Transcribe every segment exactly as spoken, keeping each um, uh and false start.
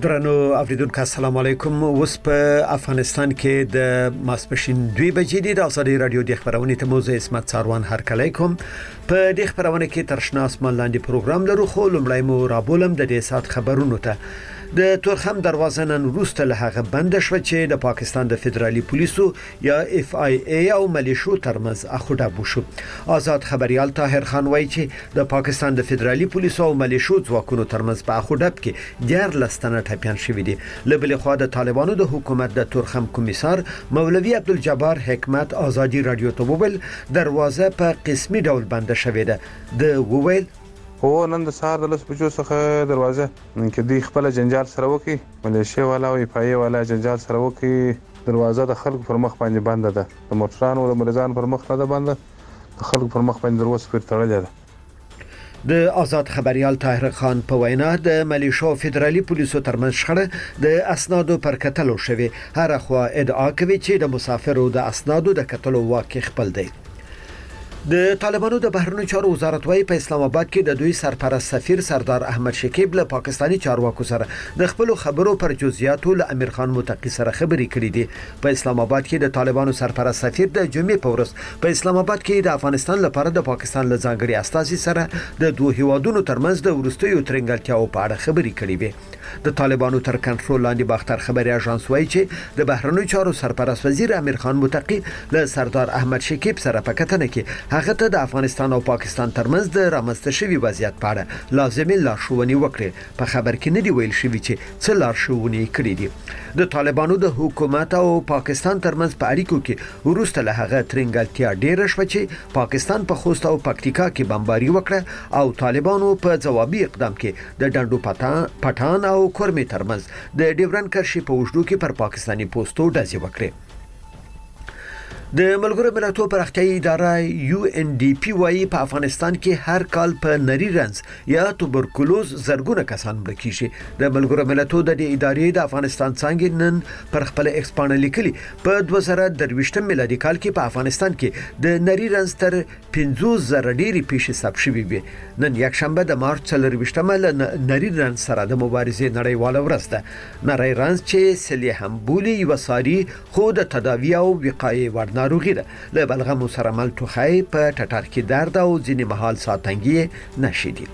درنو اوریدونکو السلام علیکم. اوس په افغانستان کې د ماسپښین دوه بجې د ازادي رادیو د خبرونې ته موضوع اسمت څاروان هرکلی کوم. په دې خبرونه کې ترشناس ملاندې پروګرام لرو، خو لمړی مو رابولم د دې سات خبرونو ته. د تورخم دروازه نن وروسته له هغه بند شو چې د پاکستان د فدرالي پولیسو یا اف آی ای او ملیشو ترمنځ اخوډه بوشو. آزاد خبريال طاهر خان وایي چې د پاکستان د فدرالي پولیسو او ملیشو ځواکونو ترمنځ په اخوډه کې ډیر لستنه ټاپیان شوې دي. لبل خو د طالبانو د حکومت د تورخم کمیسار مولوی عبدالجبار حکمت آزادي رادیو ته وویل دروازه په قسمي ډول بند شوې ده. د وویل هو نن د سهار د لس بجو څخه دروازه کې دی خپل جنجال سره وکي، ملیشیا والا او پای والا جنجال سره وکي. دروازه د خلکو پر مخ باندې بند ده، د موټرانو او د مریضان پر مخ نه ده بند، د خلکو پر مخ باندې دروازه پر تړلې ده. د آزاد خبريال طاهر خان په وینا د ملیشو فدرالي پولیسو ترمنځ شخړه د اسنادو پر کتلو شوی. هر خوا ادعا کوي چې د مسافرو د اسنادو د کتلو واقع خپل دی. د طالبانو د بهرنیو چارو وزارت وايي په اسلام آباد کې د دوی سرپرست سفیر سردار احمد شکیب له پاکستانی چارواکو سره د خپل خبرو پر جزئیاتو له امیر خان متقی سره خبرې کړې دي. په اسلام آباد کې د طالبانو سرپرست سفیر د جمعې په ورځ په اسلام آباد کې د افغانستان لپاره د پاکستان له ځانګړي استازي سره د دوه هیوادونو ترمنځ د ورستیو ترنګلتیاو په اړه خبرې کړې وي. د طالبانو تر کنټرول لاندې باختر خبري اژانس وايي چې د بهرنیو چارو سرپرست وزیر امیر خان متقی له سردار احمد شکیب سره په کتنه کې هغه ته د افغانستان او پاکستان ترمنځ د رامنځته شوی وضعیت په اړه لازمي لارښوونې وکړي. په خبر کې نه دی ویل شوی چې څه لارښوونې کړې دي. د طالبانو د حکومت او پاکستان ترمنځ په اړیکو کې ورسته له هغه ترنګلتیا ډېر شو چې پاکستان په خوست او پکتیکا کې بمباري وکړه او طالبانو په جوابي اقدام کې د ډنډو پټان پټان او کورمې ترمنځ د ډیورن کرښې په وجدو کې پر پاکستاني پوسټو ډزې وکړي. د ملګرو ملتونو پراختیایي اداره یو ان ډي پی وايي په افغانستان کې هر کال په نری رنز یا توبرکلوز زرګونه کسان مړ کیږي. د ملګرو ملتونو د ادارې د افغانستان څنګه نن پر خپل ایکسپانه لیکلي په دوه زره درویشتم میلادي کال کې په افغانستان کې د نری رنز تر پنځوس زره ډیری پیښې ثبت شوې وي. نن یک شنبه د مارچ څلرویشتم نری رنز سره د مبارزې نړیواله ورځ ده. نری رنز چې سلی هم بولی یو ساري خو د تداوی او وقایې وړ ناروغي ده. له بلغم سره مل توخی په ټټر کې درد او ځینې محال ساتنګي نشي دي.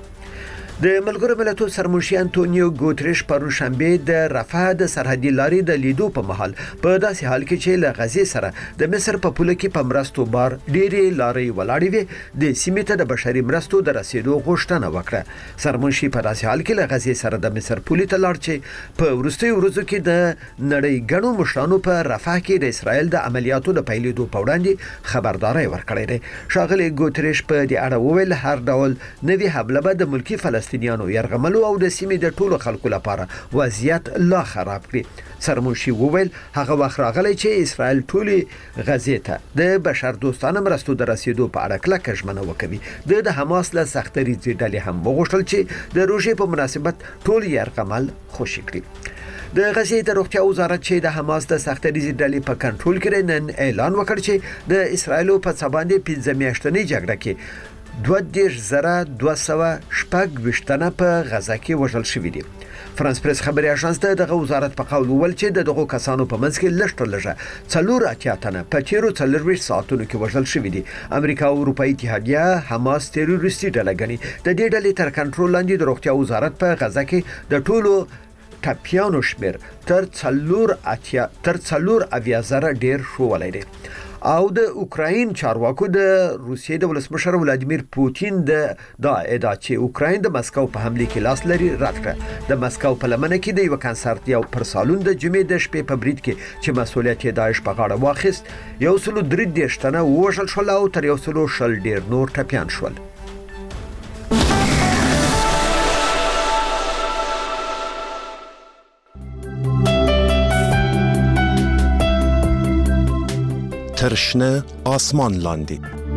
د ملګرو ملتونو سرمنشي انټونیو ګوتریش پرون شنبه د رفح د سرحدي لارې د لیدو په محل په داسې حال کې چې له غزې سره د مصر په پوله کې په مرستو بار ډېری لارې ولاړې وي د سیمې ته د بشري مرستو د رسیدو غوښتنه وکړه. سرمنشي په داسې حال کې له غزې سره د مصر پولې ته لاړ چې په وروستیو ورځو کې د نړۍ ګڼو مشرانو په رفح کې د اسرائیل د عملیاتو د پیلېدو په وړاندې خبرداري ورکړې ده. ښاغلي ګوتریش په دې اړه وویل هر ډول نوي حمله به د ملکی فلسطین فلسطینیانو يرغملو او د سیمې د ټولو خلکو لپاره وضعیت لا خراب کړي. سرمنشي وویل هغه وخت راغلی چې اسرائیل ټولي غزې ته د بشر دوستانه مرستو د رسیدو په اړه کلکه ژمنه وکوي. د د حماس له سختري ډلې هم وغوښتل چې د روژې په مناسبت ټول يرغمل خوشي کړي. د غزې د روغتیا وزارت چې د حماس د سختري ډلې په کنټرول کې نن اعلان وکړ چې د اسرائیل په څباندې پنځه میاشتنۍ جګړه کې دوه دېرش زره دوه سوه شپږ ویشتنه په غزه کې وژل شوي دي. فرانس پریس خبري اژانس ته د وزارت په قول وویل چې دغه کسانو په منځ کې لږ تر لږه څلور اتیا تنه په تیرو څلورویشت ساعتونو کې وژل شوي دي. امریکا او اروپایي اتحادیه حماس تروریستي ډله ګڼي. د دې ډلې تر کنټرول لاندې د روغتیا وزارت په غزه کې د ټولو ټپیانو شمیر تر څلور اتیا تر څلور اویا زره ډیر شولی دی. او د اوکراین چارواکو د روسیې د ولسمشر ولادیمیر پوتین د دا ادعا چې اوکراین د مسکو په حمله کې لاس لري رد کړ. د مسکو په لمنه کې د یو کنسرت یو پر سالون د جمعې د شپې په برید کې چې مسؤلیت یې داعش په غاړه واخیست یو سلو درې دېرش تنه ووژل شول او تر یو سلو شل ډیر نور ټپیان شول. ترشنه آسمان لاندی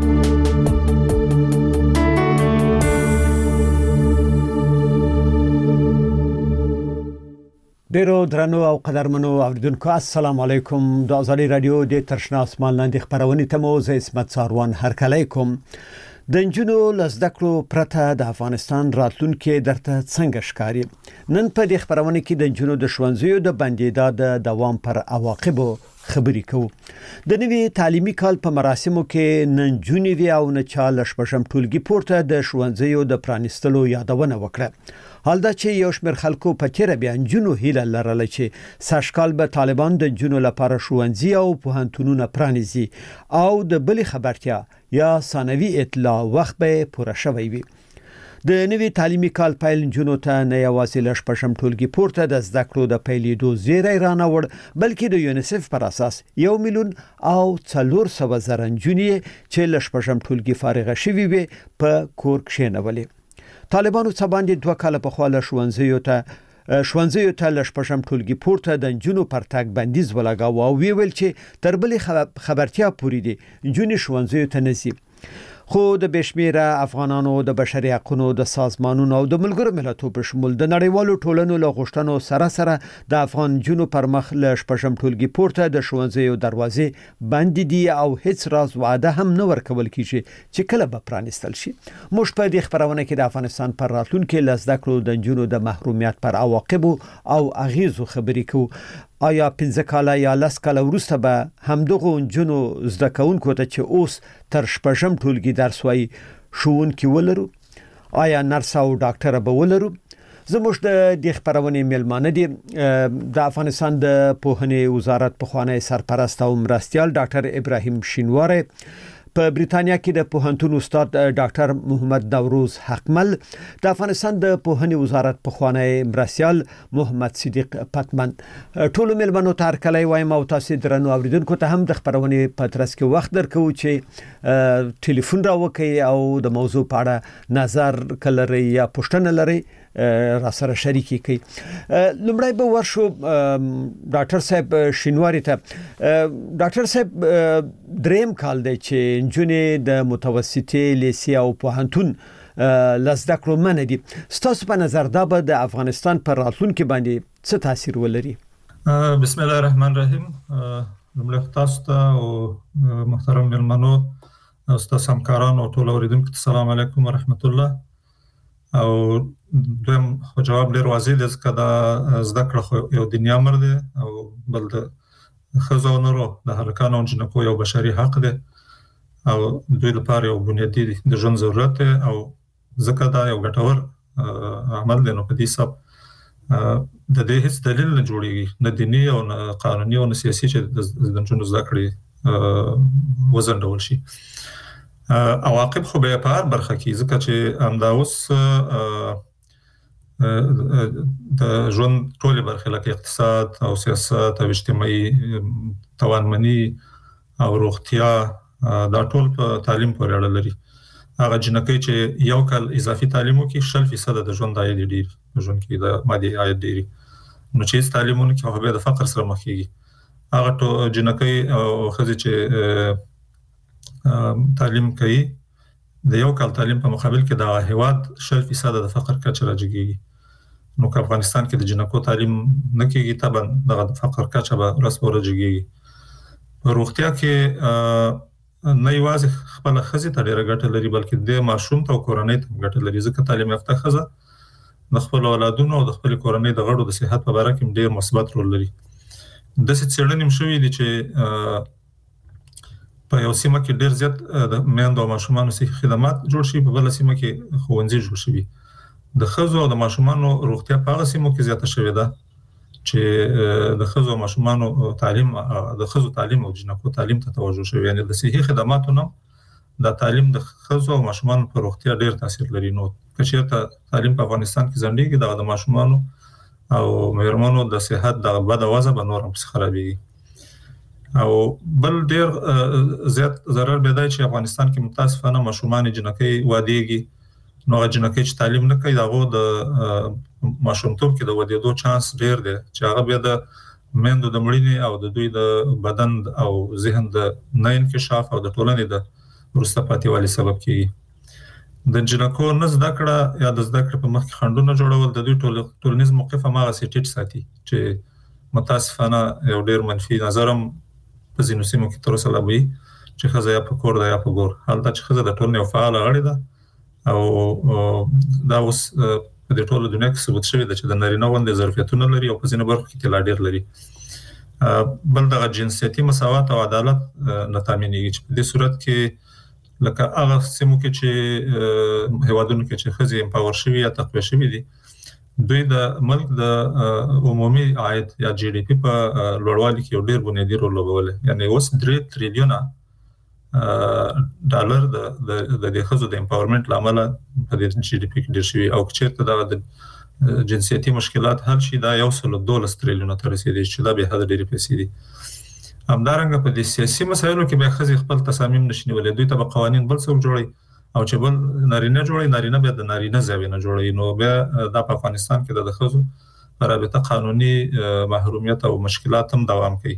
ډیرو درنو او قدرمنو اوریدونکو السلام علیکم. د ازادي رادیو د ترشنه آسمان لاندې خبرونه ته مو زه اسمت څاروان هرکلی کوم. د نجونو له زده کړو پرته د افغانستان راتلونکي درته څنګه ښکاري؟ نن په دې خبرونه کې د نجونو د ښوونځیو د بندیدا د دوام پر عواقبو خبرې کوو. د نوي تعلیمي کال په مراسمو کې نجونې وی او نه چا له شپږم ټولګي پورته د ښوونځیو د پرانیستلو یادونه وکړه. حال دا چې یو شمېر خلکو په تیر بیا نجونو هیله لرله چې سږکال به طالبان د نجونو لپاره ښوونځي او پوهنتونونه پرانیزي او د بلې خبرتیا یا ثانوي اطلاع وخت به پوره شوی وي. د نوي تعلیمي کال پیل نجونو ته نه یوازې له شپږم ټولګي پورته د زده کړو د پیلېدو زیری رانوړ، بلکې د یونیسف پر اساس یو میلیون او څلور سوه زره نجونې چې له شپږم ټولګي فارغه شوي وي په کور کښېنولې. طالبانو څه باندې دوه کاله پخوا له ښوونځیو ته ښوونځیو ته له شپږم ټولګي پورته د نجونو پر تګ بندیز ولګاوه او ویل چې تر بلې خبرتیا پورې دي نجونې ښوونځیو ته نه ځي. خو د بشمیره افغانانو د بشري حقوقو د سازمانونو او د ملګرو ملتونو په شمول د نړیوالو ټولنو له غوښتنو سره سره د افغان جنو پر مخ له شپږم ټولګي پورته د ښوونځیو دروازې بند دي او هیڅ راز وعده هم نه ورکول کیږي چې کله به پرانیستل شي. موږ په دې خبرونه کې د افغانستان پر راتلونکي له زده کړو د جنو د محرومیت پر عواقب او اغیزو خبرې کوو. آیا پنځه کاله یا لس کاله وروسته به همدغه نجونو زده کوونکو ته چې اوس تر شپږم ټولګي درس وایي ښوونکي ولرو؟ آیا نرس او ډاکټره به ولرو؟ زموږ د دې خبرونې میلمانه دي د افغانستان د پوهنې وزارت پخوانی سرپرست او مرستیال ډاکټر ابراهیم شینواری، په بریتانیا کې د پوهنتون استاد ډاکټر محمد نوروز حقمل، د افغانستان د پوهنې وزارت پخوانی مرستیال محمد صدیق پتمن. ټول ملمنو ته هرکلی وایم او تاسو درنو اوریدونکو ته هم د خبرونې په ترڅ کې وخت درکو چې ټلیفون راوکړئ او د موضوع په اړه نظر کلري یا پوښتنه لري را سره شریکي کوي. لمړی به ورشو ډاکټر صاحب شینواری ته. ډاکټر صاحب دریم کال دی چې نجونې د متوسطې لیسې او پوهنتون لزده کړو منه دي. ستاسو په نظر دا به د افغانستان پر راتلونکي باندې څه تاثیر ولري؟ بسم الله الرحمن الرحیم. لمړی تاسو ته او محترم ملمنو او تاسو همکارانو او ټول اوریدونکو ته السلام علیکم ورحمت الله. او دویم خو جواب ډیر واضح دی ځکه دا زده کړه یو دنیا امر دی او بل د ښځو او نرو د هلکانو او جنکو یو بشري حق دی او دوی لپاره یو بنیادي د ژوند ضرورت دی او ځکه دا یو ګټور عمل دی. نو په دې حساب د دې هیڅ دلیل نه جوړیږي، نه دیني او نه قانوني او نه سیاسي چې د نجونو زده کړې وځنډول شي. عواقب خو به په هر برخه کې ځکه چې همدا اوس د ژوند ټولې برخې لکه اقتصاد او سیاست او اجتماعي توانمني او روغتیا دا ټول په تعلیم پورې اړه لري. هغه جنکۍ چې یو کال اضافي تعلیم وکړي شل فیصد د ژوند عاید ډیر ژوند کې د مادي عاید ډیری، نو چې تعلیمونه کې هغه د فقر سره مخ کیږي. هغه ټول جنکۍ او ښځې چې تعلیم کوي د یو کال تعلیم په مقابل کې د هیواد شل فیصد د فقر کچه راجګيږي. نو که افغانستان کې د جنکو تعلیم نه کېږي طبعا د فقر کچه به ورځ په ورځ جګيږي. په روغتیا کې نه یوازې خپل ښځې ته ډېره ګټه لري بلکې د ماشوم ته او کورنۍ ته ګټه لري ځکه تعلیم یافته ښځه د خپل اولادونو او د خپل کورنۍ د غړو د صحت په اړه کې ډېر مثبت رول لري. داسې څېړنې هم شوي دي چې په یو سیمه کې ډېر زیات د میندو او ماشومانو صحي خدمات جوړ شي، په بله سیمه کې ښوونځي جوړ شوي. د ښځو او د ماشومانو روغتیا په هغه سیمو کې زیاته شوې ده چې د ښځو او ماشومانو تعلیم د ښځو تعلیم او جنکو تعلیم ته توجه شوی، یعنی د صحي خدماتو نه د تعلیم د ښځو او ماشومانو په روغتیا ډېر تاثیر لري. نو که چېرته تعلیم په افغانستان کې ځنډېږي دغه د ماشومانو او مېرمنو د صحت دغه بده وضع به نور هم پسې خرابېږي. او بل ډېر زیات ضرر به دی چې افغانستان کې متاسفانه ماشومان جنکۍ وادېږي. نو هغه جنکۍ چې تعلیم نه کوي د هغو د ماشومتوب کې د ودېدو چانس ډېر دی چې هغه بیا د میندو د مړینې او د دوی د بدن او ذهن د نه انکشاف او د ټولنې د وروسته پاتې والي سبب کېږي. د جنکو نه زده کړه یا د زده کړې په مخ کې خنډونه جوړول د دوی ټولنیز موقف هماغسې ټیټ ساتي چې متاسفانه یو ډېر منفي نظر هم په ځینو سیمو کې تر اوسه لا وي چې خزه یا په کور ده یا په ګور. حالت چې خزه د ټولنې یو فعال غړی ده او دا اوس په دې ټوله دنیا کې ثبوت شوی ده چې د نارینه غوندې ظرفیتونه لري او په ځینې برخو کې طلا ډېر لري. بل دغه جنسیتي مساوات او عدالت نه تامینېږي چې په دې صورت کې لکه هغه سیمو کې چې هیوادونو کې چې ښځې امپاور شوي یا تقویه شوي دي، دوی د ملک د عمومي عاید یا جی ډي پی په لوړوالي کې یو ډېر بنیادي رول لوبولی. یعنې اوس درې تریلیونه ډالر د د دې ښځو د امپاورمنټ له امله په دې جی ډي پی کې ډېر شوي، او که چېرته دغه د جنسیتي مشکلات حل شي دا یو سل دولس تریلیونه ته رسېدی چې دا بېحده ډېرې پیسې دي. همدارنګه په دې سیاسي مسایلو کې بیا ښځې خپل تصامیم نشي نیولی، دوی ته به قوانین بل څوک جوړوي او چې بل نارینه جوړوي، نارینه بیا د نارینه زاویې نه جوړوي. نو بیا دا په افغانستان کې د ښځو په رابطه قانوني محرومیت او مشکلات هم دوام کوي.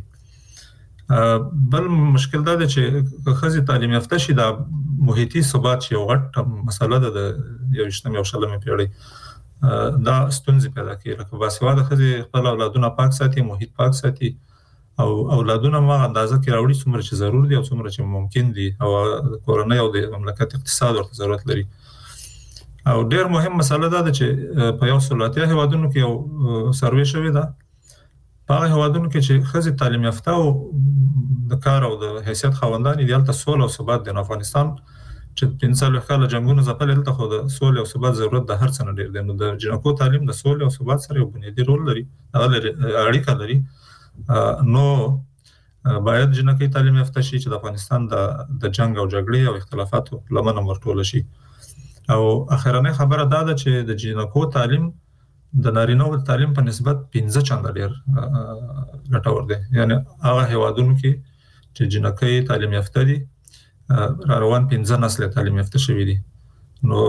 بل مشکل دا دی چې ښځې تعلیم یافته شي، دا محیطي ثبات یو غټ مسله ده د یوویشتمې او شلمې پیړۍ، دا ستونزې پیدا کوي. لکه باسواده ښځې خپل اولادونه پاک ساتي، محیط پاک ساتي او اولادونه ما اندازه کې راوړي څومره چې ضرور دي او څومره چې ممکن دي، او کورنۍ او د مملکت اقتصاد ورته ضرورت لري. او ډېر مهم مسله دا ده چې په یو سل اتیا هیوادونو کې یو سروې شوې ده، په هغه هیوادونو کې چې ښځې تعلیم یافته او د کار او د حیثیت خاوندان دي هلته سوله او ثبات دی. نو افغانستان چې پنځه څلوېښت کاله جنګونو ځپلی، هلته خو د سولې او ثبات ضرورت د هر څه نه ډېر دی. نو د جنکو تعلیم د سولې او ثبات سره یو بنیادي رول لري، هغه اړیکه لري. نو باید جنکۍ تعلیم یافته شي چې د افغانستان د د جنګ او جګړې او اختلافاتو لمنه ورټوله شي. او اخرنۍ خبره دا ده چې د جنکو تعلیم د نارینه‌و تعلیم په نسبت پنځه چنده ډېر ګټور دی. یعنې هغه هیوادونو کې چې جنکۍ تعلیم یافته دي، را روان پنځه نسل تعلیم یافته شوي دي، نو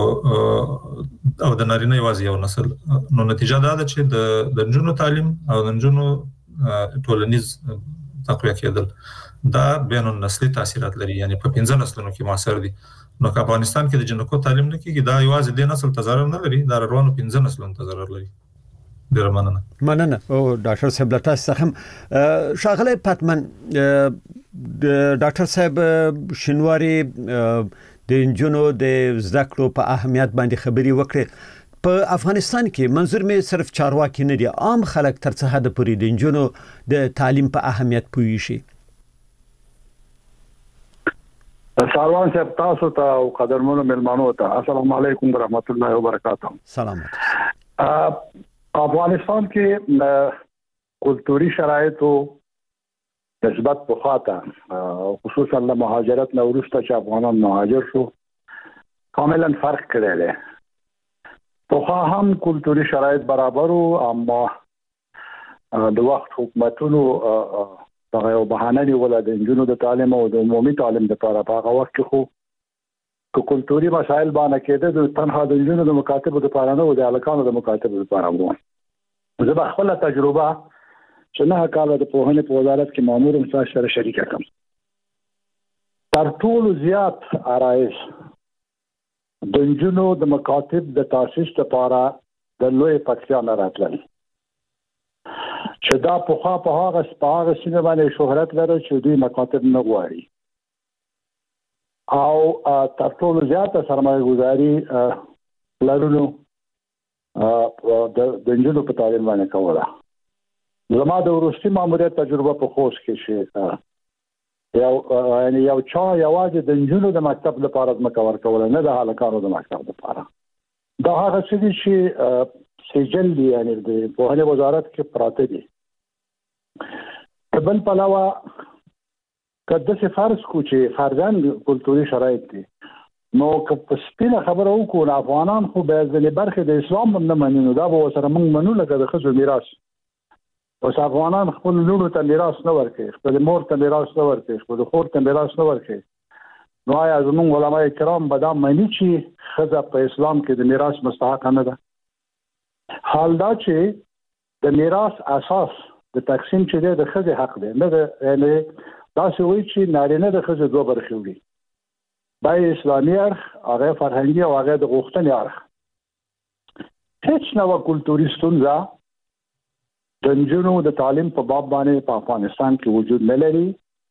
او د نارینه یوازې یو نسل. نو نتیجه دا ده چې د د نجونو تعلیم او د نجونو ټولنیز تقویه کېدل دا بین النسلي تاثیرات لري، یعنې په پنځه نسلونو کې مؤثر دي. نو که افغانستان کې د جنکو تعلیم نه کېږي، دا یوازې دې نسل ته ضرر نه لري، دا روانو پنځه نسلونو ته ضرر لري. ډېره مننه. مننه او ډاکټر صاحب له تاسو څخه ښاغلی پاتمن. ډاکټر صاحب شینواري د نجونو د زده کړو په اهمیت باندې خبري وکړي. په افغانستان کې منظور مې صرف چارواکي نه دي، عام خلک تر څه حد پورې د نجونو د تعلیم په اهمیت پوهی شي. ساروان صاحب تاسو ته او قدرمنو ملمانو ته السلام علیکم ورحمت الله وبرکاته. سلامات. افغانستان کې کلتوري شرایطو نسبت پخاته خصوصا له مهاجرت نه وروسته چې افغانان مهاجر شو کاملا فرق کړی دی. پخوا هم کلتوري شرایط برابر وو، اما د وخت حکومتونو دغه یو بهانه نیوله د نجونو د تعلیم او د عمومي تعلیم لپاره. په هغه وخت کې خو که کلتوري مسایل باندې کېده د تنها د نجونو د مکاتبو لپاره نه و، د هلکانو د مکاتبو لپاره و. زه به خپله تجربه چې نه کاله د پوهنې په وزارت کې مامور یم تاسو سره شریکه کړم. تر ټولو زیات عرایض د نجونو د مکاتب د تاسیس لپاره د لوی پکتیا نه راتلل، چې دا پخوا په هغه هغه سیمه باندې شهرت لري چې دوی مکاتب نه غواړي، او تر ټولو زیاته سرمایه گذاري لرلو د نجونو په تعلیم باندې کوله. زما د وروستي ماموریت تجربه په خوست کې شي یو یعنی یو چا یوازې د نجونو د مکتب لپاره ځمکه ورکوله، نه د هلکانو د مکتب لپاره. دا هغه څه دي چې سجل دي، یعنې د پوهنې وزارت کې پراته دي. بل پلوه که داسې فرض کړو چې فرضاً کلتوري شرایط دي، نو که په سپینه خبره وکړو نو افغانان خو بیا ځینې برخې د اسلام هم نه مني، نو دا به ورسره موږ منو لکه د ښځو میراث. اوس افغانان خپل لوڼو ته میراث نه ورکوي، خپل مور ته میراث نه ورکوي، خپل خور ته میراث نه ورکوي. نو آیا زموږ علما کرام به دا مني چې ښځه په اسلام کې د میراث مستحق نه ده؟ حال دا چې د میراث اساس د تقسیم چې دی د ښځې حق دی، نه ده. یعنې داسې وایي چې نارینه د ښځې دوه برخې وړي، دا یې اسلامي اړخ، هغه فرهنګي او هغه د غوښتنې اړخ. هیڅ نوع کلتوري ستونزه د نجونو د تعلیم په باب باندې په افغانستان کې وجود نه لري،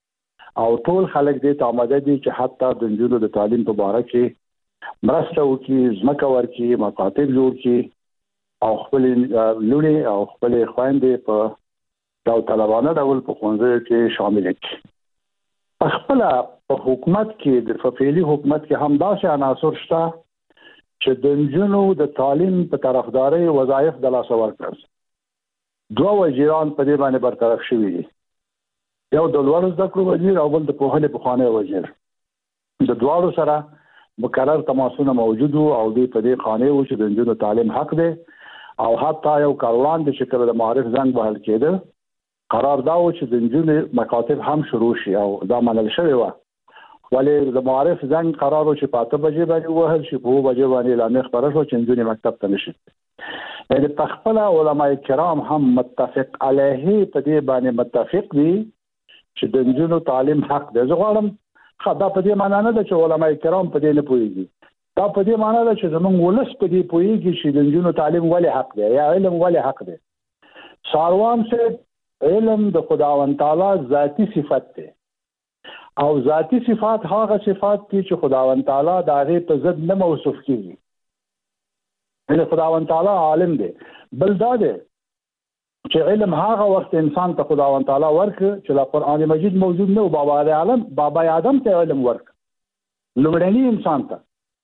او ټول خلک دې ته آماده دي چې حتی د نجونو د تعلیم په اړه کې مرسته وکړي، ځمکه ورکړي، مکاتب جوړ کړي او خپل لوري او خپل خويندې په داوطلبانه ډول په ښوونځیو کې شامل کړي. په خپل په حکومت کې د فعلي حکومت کې هم داسې عناصر شته چې د نجونو د تعلیم په طرفداري وظایف د لاس ورکړل. دوه وزیران په دې باندې برطرف شوي دي، یو د لوړو زده کړو وزیر او بل د پوهنې پخوانی وزیر. د دواړو سره مقرر تماسونه موجود او دوی په دې خانه و چې د نجونو تعلیم حق دی او حتی یو کاروان د شکل د معارف زنګ وهل کېده. قرار دا و چې د نجونو مکاتب هم شروع شي او دا منل شوی و، ولې د معارف زنګ قرار و چې په اته بجې باندې وهل شي، په اوه بجې باندې اعلان خبره شو چې نجونې مکتب ته نشي. یعنې په خپله علماء کرام هم متفق علیه په دې باندې متفق دي چې د نجونو تعلیم حق دی. زه غواړم دا په دې معنا نه ده چې علماء کرام په دې نه پوهېږي، دا په دې معنا ده چې زموږ ولس په دې پوهېږي چې د نجونو تعلیم ولې حق دی یا علم ولې حق دی. ساروان صاحب علم د خداوند تعالی ذاتی صفت دی او ذاتی صفات هغه صفات دي چې خداوند تعالی د هغې په ضد نه موصوف کېږي. یعنې خداوند تعالی عالم دی. بل دا دی چې علم هغه وخت انسان ته خداوند تعالی ورکړ چې لا قرآن مجید موجود نه و. بابا آدم بابا آدم ته علم ورکړ، لومړني انسان ته.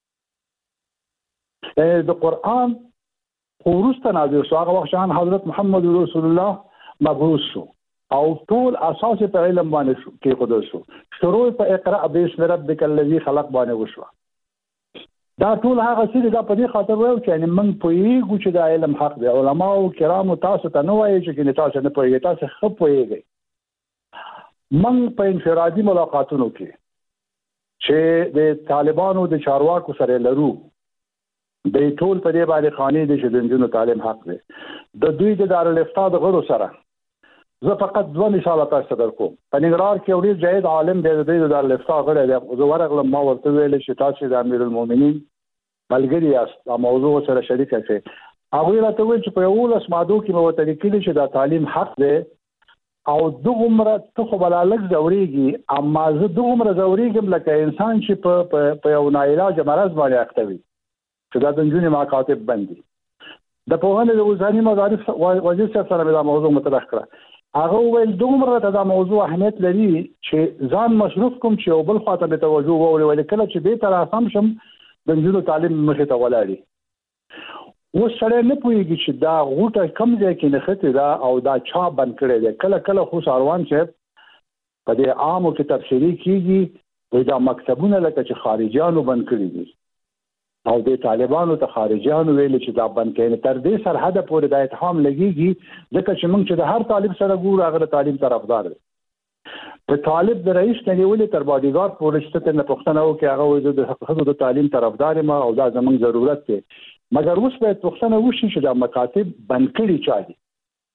د قرآن وروسته نازل شو، هغه وخت شان حضرت محمد رسول الله مبعوث شو او ټول اساس په علم باندې شو کې خود شو. شروع په اقرا باسم ربک الذی خلق باندې وشو. دا ټول هغه څه دا په دې خاطر وایو چې یعنې موږ پوهېږو چې دا علم حق دی. علماو کرامو تاسو ته نه وایي چې کینې تاسو نه پوهېږئ، تاسو ښه پوهېږئ. موږ په انفرادي ملاقاتونو کې چې د طالبانو د چارواکو سره لرو، د ټول په دې باندې خانې دي چې د نجونو تعلیم حق دی. د دوی د دارالافتا د غړو سره زه فقط دوه مثاله تاسو ته درکوم. په ننګرهار کې یو ډېر جید عالم دی، د دوی د دارالافتا غړی دی. زه ورغلم، ما ورته ویل چې تاسو د امیرالمؤمنین ملګري یاست، دا موضوع سره شریکه کړئ. هغوی راته ویل چې په یولس مادو کې مې ورته لیکلي چې دا تعلیم حق دی او دغومره ته خو به لا لږ ځورېږي، اما زه دغومره ځورېږم لکه انسان چې په یو ناعلاجه مرض باندې اخته وي چې دا د نجونې مکاتب بند دي. د پوهنې د وزاري مدارس وزیر صاحب سره مې دا موضوع مطرح کړه. هغه وویل دومره ته دا موضوع اهمیت لري چې ځان مصروف کوم چې یو بل خواته مې توجه واوړي، ولې کله چې دې ته راسم شم د نجونو تعلیم مخې ته ولاړي. اوس سړی نه پوهېږي چې دا غوټه کوم ځای کې نښتې ده او دا چا بند کړی دی. کله کله خو ساروان صاحب په دې عامو کې تبصرې کېږي، وایي دا مکتبونه لکه چې خارجیانو بند کړي دي او د طالبانو ته خارجیانو ویل چې دا بند کړي. تر دې سرحده پورې دا اتهام لګېږي ځکه چې موږ چې د هر طالب سره ګورو هغه د تعلیم طرفدار دی. په طالب د رئیس نه نیولې تر باډیګارډ پورې چې ته نه پوښتنه وکړې هغه وایي د ښځو د تعلیم طرفدار یم او دا زموږ ضرورت دی. مګر اوس باید پوښتنه وشي چې دا مکاتب بند کړي چا دي.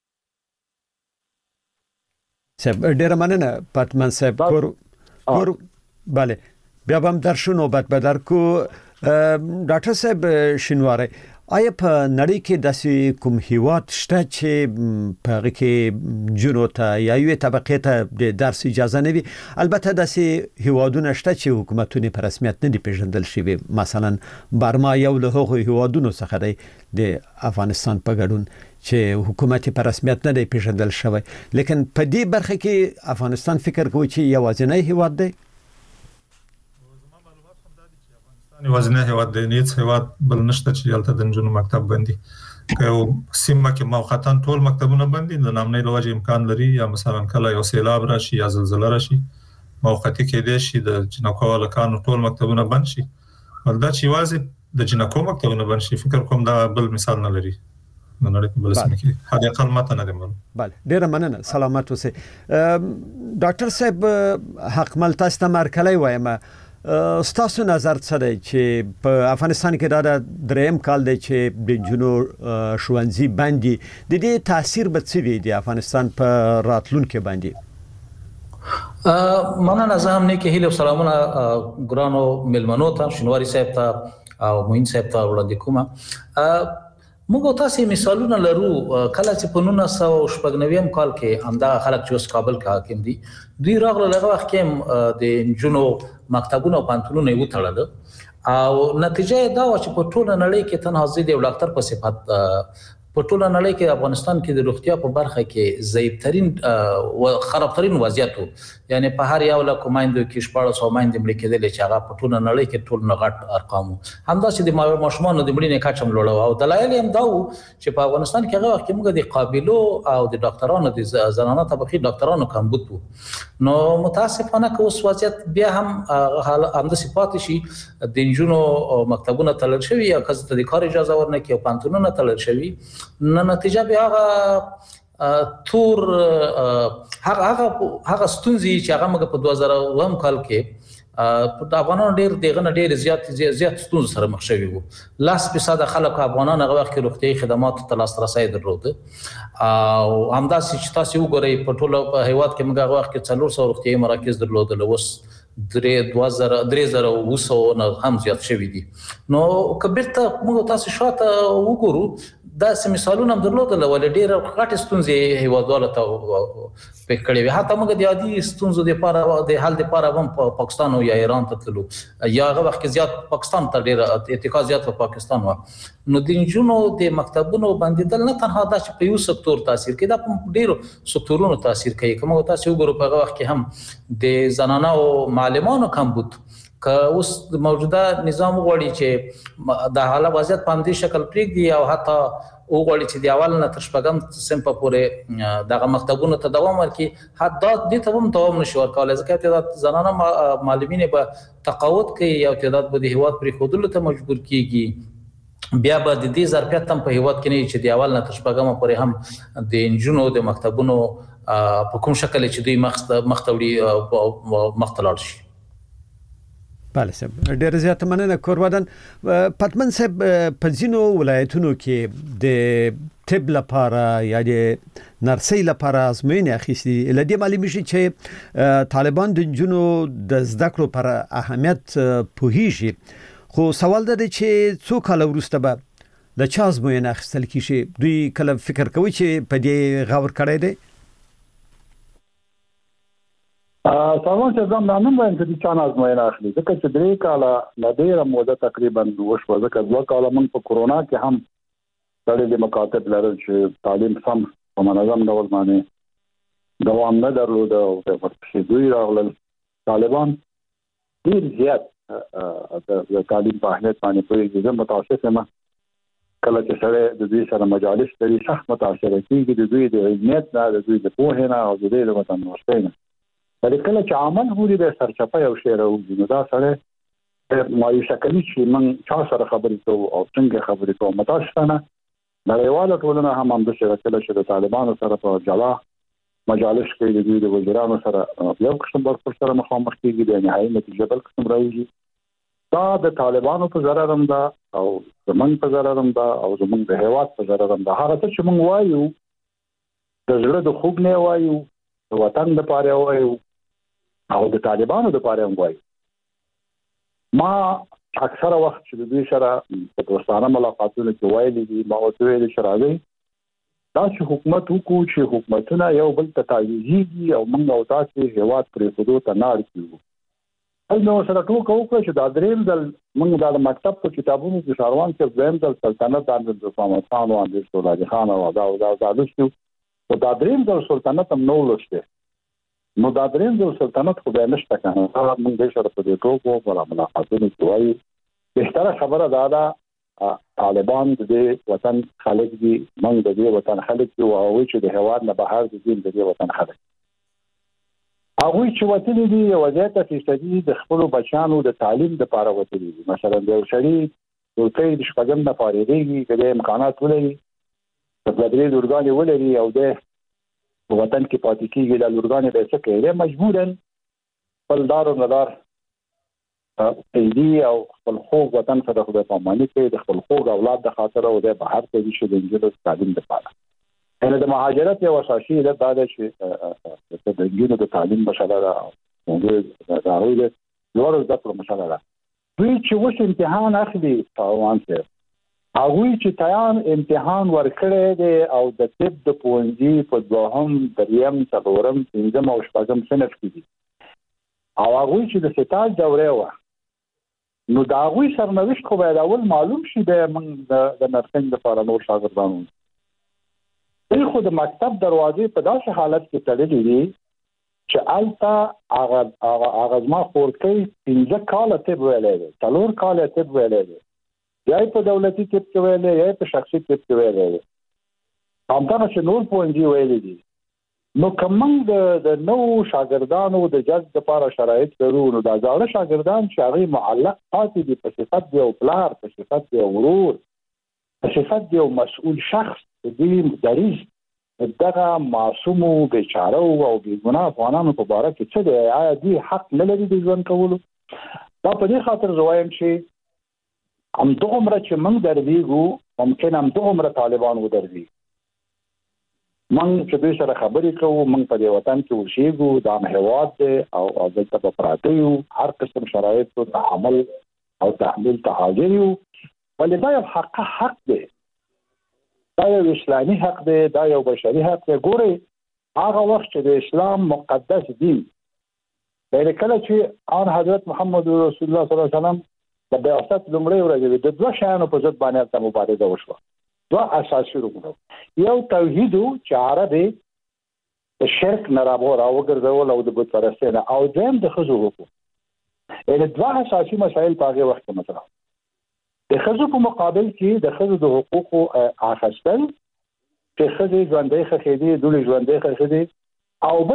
صاحب ډېره مننه پاتمن صاحب. کور کور بله بیا به هم درشو نوبت به درکو. ډاکټر صاحب شینواری، آیا په نړۍ کې داسې کوم هیواد شته چې په هغه کې جنو ته یا یوې طبقې ته د درس اجازه نه وي؟ البته داسې هیوادونه شته چې حکومتونه په رسمیت نه دي پیژندل شوي، مثلا برما یو له هغو هیوادونو څخه دی د افغانستان په ګډون چې حکومت په رسمیت نه دی پیژندل شوی. لیکن په دې برخه کې افغانستان فکر کوي چې یوازینی هیواد دی. یوازینی هیواد دی، هیڅ هیواد بل نشته چې هلته د نجونو مکتب بندي. که یو سیمه کې موقتا ټول مکتبونه بندي، د ناامنۍ له وجې امکان لري یا مثلا کله یو سیلاب راشي یا زلزله راشي موقتي کېدای شي د جنکو هلکانو ټول مکتبونه بند شي. دا چې یوازې د جنکو مکتبونه بند شي فکر کوم دا بل مثال نه لري د نړۍ په بل سیمه کې، حد اقل ماته نه دی معلوم. بله ډېره مننه، سلامت اوسئ. ډاکټر صاحب حقمل، تاسو ته مرکلی وایم، ستاسو نظر څه دی چې په افغانستان کې دا د دریم کال دی چې د نجونو ښوونځي بند دي، د دې تاثیر به څه وي د افغانستان په راتلونکي باندې؟ مننه. زه هم نیکې هیلې او سلامونه ګرانو مېلمنو ته، شینواري صاحب ته او معین صاحب ته وړاندې کوم. موږ تاسو مثالونه لرو کله چې په نولس سوه شپږ نوي کال کې همدا خلک چې اوس کابل کې حاکم دي دوی راغله لږ وخت کې د جنو مکتبونو او پانتونونو یې وتړل او نتیجه دا و چې په ټوله نړۍ کې تنها زه د یو ډاکټر په صفت په ټوله نړۍ کې افغانستان کې د روغتیا په برخه کې ضعیفترین او خرابترین وضعیت وو یعنی په هر یو لکه مایندو کې شپږ سوه مایندې مړې کېدلې چې هغه په ټوله نړۍ کې ټول نه غټ ارقام همداسې د ماشومانو د مړینې کچه هم لوړه او دلایل هم دا وو چې په افغانستان کې هغه وخت کې موږ د قابلو او د ډاکټرانو د زنانه طبقې ډاکټرانو کمبود وو نو متاسفانه که اوس وضعیت بیا هم همداسې پاتې شي د نجونو مکتبونه تړل شوي یا ښځو ته د کار اجازه ورنکړي او پوهنتونونه تړل شوي نه نتیجه بیا هغه تور هغه هغه ستونزې چې هغه موږ په دوه زره اووه کال کې په افغانانو ډېر دغه نه ډېر زیات زیات ستونزې سره مخ شوي وو لاس فیصد خلک افغانان هغه وخت کې روغتیايي خدماتو ته لاسرسی درلود او همداسې چې تاسو وګورئ په ټوله هیواد کې موږ هغه وخت کې څلور سوه روغتیايي مراکز درلودل اوس درې دوه زره درې زره اوه سوه نه هم زیات شوي دي نو که بیرته موږ تاسو شاته وګورو داسې مثالونه هم درلودل ولې ډېره غټې ستونزې هیوادوالو ته پېښ کړې وې حتی موږ د عادي ستونزو دپاره د حل دپاره هم په پاکستان او یا ایران ته تللو یا هغه وخت کې زیات پاکستان ته ډېره اتکا زیات په پاکستان وه نو د نجونو د مکتبونو بندېدل نه تنها دا چې په یو سکتور تاثیر کوي دا په ډېرو سکتورونو تاثیر کوي که موږ تاسې وګورو په هغه وخت کې هم د زنانه او معلمانو کمبود که اوس موجوده نظام وغواړي چې د حاله وضعیت په همدې شکل پرېږدي او حتی وغواړي چې د اول نه تر شپږم صنفه پورې دغه مکتبونو ته دوام ورکړي حتی دې ته هم دوام نشي ورکولی ځکه تعداد زنانه معلمینې به تقاعد کوي او تعداد به د هیواد پرېښودلو ته مجبور کېږي بیا به د دې ظرفیت هم په هیواد کې نه چې د اول نه تر شپږمه پورې هم د نجونو د مکتبونو په کوم شکل چې دوی مخ ته وړي مخ ته لاړ شي بله صاحب ډېره زیاته مننه کورودن پتمن صاحب په ځینو ولایتونو کې د طب لپاره یا د نرسۍ لپاره ازموینې اخیستې له دې معلومیږي چې طالبان د نجونو د زده کړو پر اهمیت پوهیږي خو سوال دا دی چې څو کاله وروسته به د چا ازموینه اخیستل کیږي دوی کله فکر کوي چې په دې غور کړی دی سامان چې زم نن وایم چې د چانه ازموینه اخلي ځکه چې درې کاله لا ډېره موده تقریبا وشوه ځکه دوه کاله موږ په کورونا کې هم ډېر د مکاتب لرل چې تعلیم سم په منظم ډول باندې دوام نه درلود او په ورپسې دوی راغلل طالبان ډېر زیات د تعلیم په اهمیت باندې پوهېږي زه متاسف یم کله چې سره د دوی سره مجالس لري سخت متاثره کېږي د دوی د علمیت نه د دوی د پوهې نه او د دوی د وطن دوستۍ نه بلکې کله چې عمل هوري د سرچپه یو شی راوځي نو دا سره مایوسه کوي چې موږ چا سره خبرې کوو او څنګه خبرې کوو متاسفانه نړیواله ټولنه هم همداسې ده کله چې د طالبانو سره په جلا مجالس کې د دوی د وزیرانو سره یو قسم برخور سره مخامخ کېږي د نهایي نتیجه بل قسم راوځي دا د طالبانو په ضرر هم ده او زموږ په ضرر هم ده او زموږ د هیواد په ضرر هم ده هغه څه چې موږ وایو د زړه د خوږ نه وایو د وطن لپاره وایو او د طالبانو لپاره هم وایي ما اکثره وخت چې د دوی سره په دوستانه ملاقاتونو کې ویلي دي ما ورته ویلي چې راځئ دا چې حکومت وکړو چې حکومتونه یو بل ته تاویزېږي او موږ او تاسې هېواد پرېښودو ته نه اړ کېږو هل مې ورسره ټوکه وکړه چې دا درېیم ځل موږ دا د مکتب په کتابونو کې ساروان کې دویم ځل سلطنت امیرالدوله محمد خان او امیرالدوله ولادي خان او دا دا دا لوستو او دا درېیم ځل سلطنت هم نه ولوستی نو دا درېیم ځل سلطنت خو بیا نشته که نه موږ دې سره په دې ټوکو په ملاقاتونو کې وایو بهتره خبره دا ده طالبان د دې وطن خلک دي موږ د دې وطن خلک دي او هغوی چې د هېواد نه بهر دي د دې وطن خلک هغوی چې وتلي دي یوه زیاته فیصدي د خپلو بچیانو د تعلیم دپاره وتلي دي مثلا د یو سړي ورکی د شپږم نه فارغېږي که د امکانات ولري که دوه درې لورګانې ولري او دی په وطن کې پاتې کېږي دا لورګانې به یې څه کوي دی مجبوراً خپل دار و ندار پرېږدي او خپل خوږ وطن سره خدای پاماني کوي د خپل خوږ اولاد د خاطره او دی بهر ته ځي چې د نجونو تعلیم دپاره یعنې د مهاجرت یو اساسي علت دا ده چې د نجونو د تعلیم مسله ده د هغوی د لوړو زده کړو مسله ده دوی چې اوس امتحان اخلي تاوان صاحب هغوی چې تیان امتحان ورکړی دی او د طب د پوهنځي په دوهم دریم څلورم پنځم او شپږم صنف کې دي او هغوی چې د ستاج دورې وه نو د هغوی سرنوشت خو باید اول معلوم شي د موږ د نرسنګ لپاره نور شاګردانو دوی خو د مکتب دروازې په داسې حالت کې تړلې دي چې هلته هغه هغه زما خورکۍ پنځه کاله طب ویلی دی څلور کاله طب ویلی دی یا په دولتي طب کې ویلی یا په شخصي طب کې ویلی دی همدغه چې نور پوهنځي ویلي دي نو که موږ د د نوو شاګردانو د جذب لپاره شرایط لرو نو دا زاړه شاګردان چې هغوی معلق پاتې دي په صفت د یو پلار په صفت د یو ورور په صفت د یو مسؤول شخص د دې دریځ دغه معصومو بیچاره او بېګناه افغانانو په باره کې څه دی آیا دوی حق نه لري د ژوند کولو دا په دې خاطر زه وایم چې همدغومره چې موږ درېږو ممکن همدغومره طالبان ودرېږي موږ چې دوی سره خبرې کوو موږ په دې وطن کې اوسېږو دا م هېواد دی او دلته به پراته یو هر قسم شرایطو تعامل او تحمیل ته حاضر یو ولې دا یو حق حق دی دا یو اسلامي حق دی دا یو بشري حق دی ګورئ هغه وخت چې د اسلام مقدس دین یعنې کله چې آن حضرت محمد رسول الله صلی الله علیه وسلم د بعثت لومړۍ ورځ د دوه شیانو په ضد باندې هلته مبارزه وشوه دوه اساسي رکنونه یو توحید و چې عرب یې د شرک نه راوګرځول او د بت پرستۍ نه او دویم د ښځو حقوق یعنې دوه اساسي مسایل په هغې وخت کې مطرح د ښځو په مقابل کې د ښځو د حقوقو اخیستل چې ښځې ژوندۍ ښخېدې دوړې ژوندۍ ښخېدې او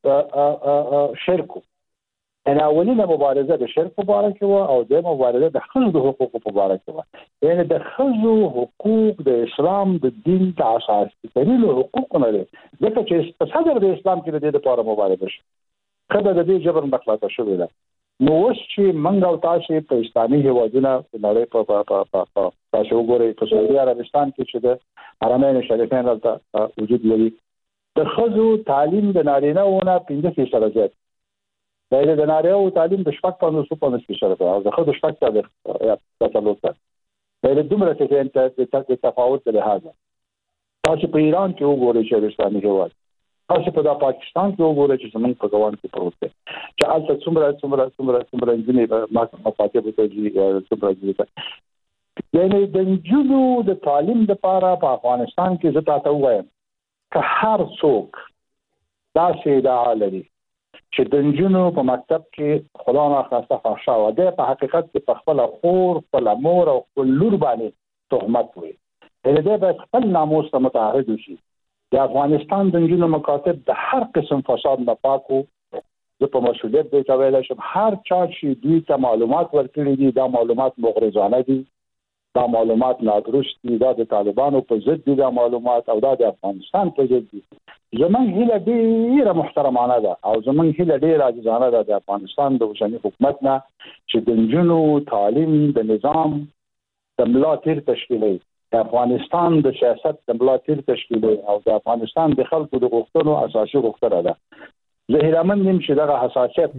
بل شرک یعنې اولینه مبارزه د شرک په باره کې وه او دویمه مبارزه د ښځو د حقوقو په باره کې وه یعنې د ښځو حقوق د اسلام د دین د اساسي ترینو حقوقو نه دی ځکه چې په صدر د اسلام کې د دې لپاره مبارزه شي ښځه د دې جبر مخلصه شوې ده نو اوس چې موږ او تاسو په اسلامي هېوادونه په نړۍ په تاسو وګورئ په سعودي عربستان کې چې د حرمین شریفین هلته وجود لري د ښځو تعلیم د نارینه‌وو نه پنځه فیصده زیات دا د نارینه‌وو تعلیم د شپږ پنځوس پنځوس فیصده دی او د ښځو شپږ څلور څلور دا د دومره چې د تفاوت له لحاظه تاسو په ایران کې وګورئ چې د اسلامي هېواد تاسو په پاکستان کې وګورئ چې زموږ په ګوان کې پروت دی چې هلته څومره څومره څومره څومره نجونې مکاتبو ته ځي څومره ځي یعنې د نجونو د تعلیم لپاره په افغانستان کې زه تاته ووایم که هر څوک داسې ادعا لري چې د نجونو په مکتب کې خدا ناخواسته فحشا وه دی په حقیقت کې په خپله خور خپله مور او خپل لور باندې تهمت وي یعنې دی باید خپل ناموس ته متعهد وشي د افغانستان د نجونو مکاتب د هر قسم فساد نه پاک وو زه په مسؤلیت دی ته ویلی شم هر چا چې دوی ته معلومات ورکړي دي دا معلومات مغرضانه دي دا معلومات نادرست دي دا د طالبانو په ضد دي دا معلومات او دا د افغانستان په ضد دي زمونږ هیله ډېره محترمانه ده او زمونږ هیله ډېره عاجزانه ده د افغانستان د اوسني حکومت نه چې د نجونو تعلیم د نظام د ملا تیر تشکیلوي د افغانستان د سیاست د ملا تیر تشکیلوي او د افغانستان د خلکو د غوښتنو اساسي غوښتنه ده زه هیلهمند یم چې دغه حساسیت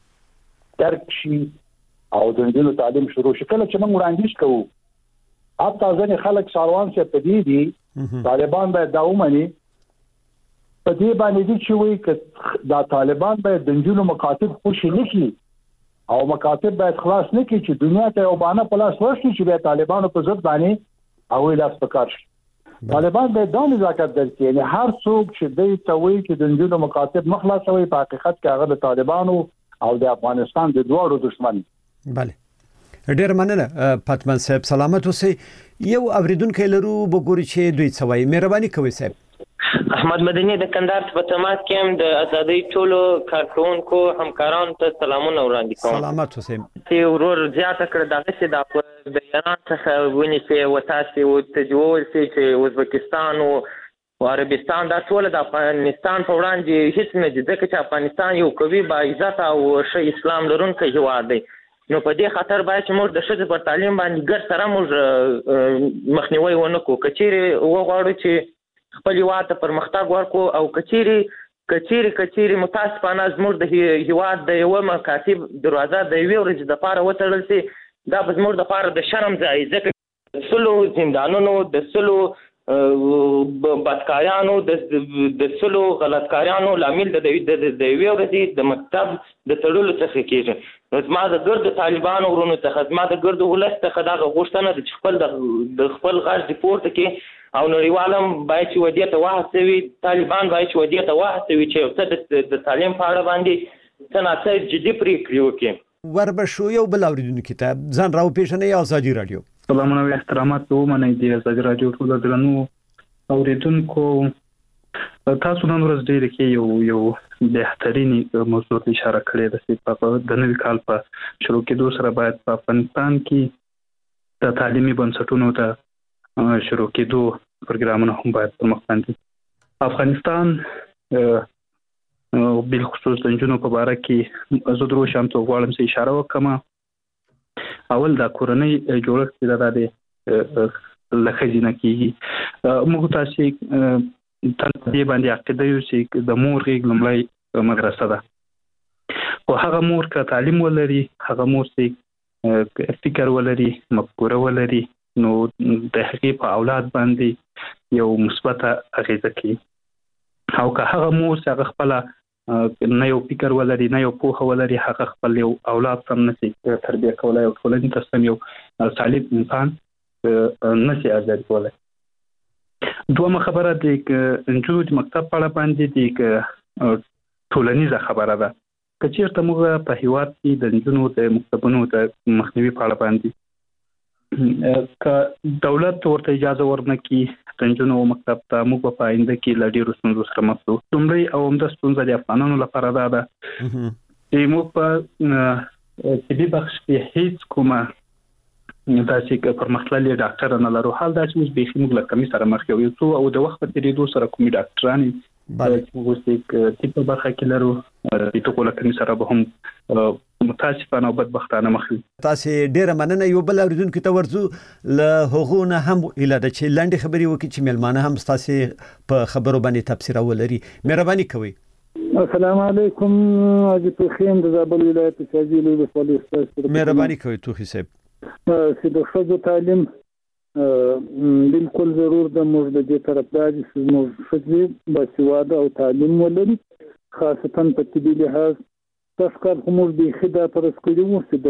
درک شي او د نجونو تعلیم شروع شي کله چې موږ وړاندیز کوو حتی ځینې خلک ساروان صاحب په دې دي طالبان باید دا ومني په دې باندې دي چې وایي که دا طالبان باید د نجونو مکاتب خوشي نه کړي او مکاتب باید خلاص نه کړي چې دنیا ته یو بهانه په لاس ورشي چې بیا طالبانو په ضد باندې هغوی لاس په کار شي طالبان باید دا نزاکت درکړي یعنې هر څوک چې دوی ته وایي چې د نجونو مکاتب مه خلاصوي په حقیقت کې هغه د طالبانو او د افغانستان د دواړو دشمن بله ډیر مننه پاتمن صاحب سلامت اوسئ یو اوریدونکو لرو بګوري چې دوی څه وایي مهرباني کوئ صاحب احمد مدني د کندهار په تماس کې هم د ازادۍ ټولو کارکونکو همکارانو ته سلامونه وړاندې کوم سلامت اوسئ چې ورور زیاته کړه دغه چې د د ایران څخه ونیسي وتاسي او تجوز چې ازبکستان او عربستان دا ټول د افغانستان په وړاندې هیڅ نه دي ځکه چې افغانستان یو قوي با عزت او ښه اسلام لرونکی هېواد دی نو په دې خاطر باید چې موږ د ښځې پر تعلیم باندې ګډ سره موږ مخنیوی ونه کړو که چیرې وغواړو چې خپل هېواد ته پرمختګ ورکړو او که چیرې که چیرې که چیرې متاسفانه زموږ د هېواد د یوه مکاتب دروازه د یوې ورځې دپاره وتړل شي دا به زموږ دپاره د شرم ځای ځکه سلو زندانونو د سلو بدکاریانو د سلو غلطکاریانو لامل د د یوې ورځې د مکتب د تړلو څخه کېږي. زما د ګرد طالبانو ورونو څخه زما د ګرد ولس څخه دغه غوښتنه د خپل د خپل غږ د پورته کې او نړیوالم باید چې ودیته وهڅوي، طالبان باید چې ودیته وهڅوي چې یو څه د تعلیم په اړه باندې څه ناڅه جدي پرېکړې وکړي. وربشو یو بل اوریدونکو ته ځان راوپېژنئ. ازادي راډیو. سلامونه او احترامات ومنئ د ازادي راډیو ټول درنو اوریدونکو. تاسو نن ورځ ډېر کې یو یو بهترینی موضوع ته اشاره کړې ده چې په د نوي کال په شروع کېدو سره باید په افغانستان کې د تعلیمي بنسټونو ته شروع کېدو پروګرامونه هم باید پرمخ باندې. افغانستان بل خصوص د نجونو په اړه کې زه درو شم ته غواړم چې اشاره وکړم. اول دا کورنۍ جوړښت دا د لخزینه کیږي. موږ تاسو تل دې باندې عقیده یو چې د مور غېږ لومړی مدرسه ده. او هغه مور که تعلیم ولري، هغه مور چې فکر ولري، مفکوره ولري، نو د هغې په اولاد باندې یو مثبته اغیزه کوي. او که هغه مور چې هغه خپله نه یو فکر ولري، نه یو پوهه ولري، هغه خپل یو اولاد سم نشي تربیه کولی او ټولنې ته سم یو سالم انسان نشي ارزیابي کولی. دومره خبره د نجونو د مکتب په اړه باندې د ټولنیزه خبره ده. که چېرته موږ په هېواد کې د نجونو د مکتبونو د مخنیوي په اړه باندې که دولت ورته اجازه ورنکړي د نجونو مکتب ته، موږ به په آینده کې له ډېرو ستونزو سره مخ شو. لومړی او عمده ستونزه د افغانانو لپاره دا ده چې موږ په طبي بخش کې هیڅ کومه داسې پرمختللې ډاکټره نه لرو. حال دا چې اوس بیخي موږ له کمي سره مخ یو څو او د وخت په تېرېدو سره کومې ډاکټرانې چې موږ اوس طب په برخه کې لرو د دغو له کمي سره به هم متاسفانه او بدبختانه مخ وي. تاسې ډېره مننه. یو بل اوریدونکو ته ورځو. له هغو نه هم هیله ده چې لنډې خبرې وکړي چې میلمانه هم ستاسې په خبرو باندې تبصره ولري. مهرباني کوئ. السلام علیکم. حاجي توخیم د زابل ولایت شاجوی ولسوالۍ ستاسو. مهرباني کوئ توخی صاحب. چې د ښځو تعلیم بالکل ضرور د موږ د دې طرف راځي چې موږ ښځې باسواده او تعلیم ولري، خاصتا په طبي لحاظ. تاسو کار خو موږ بیخي دا فرض کړي وو چې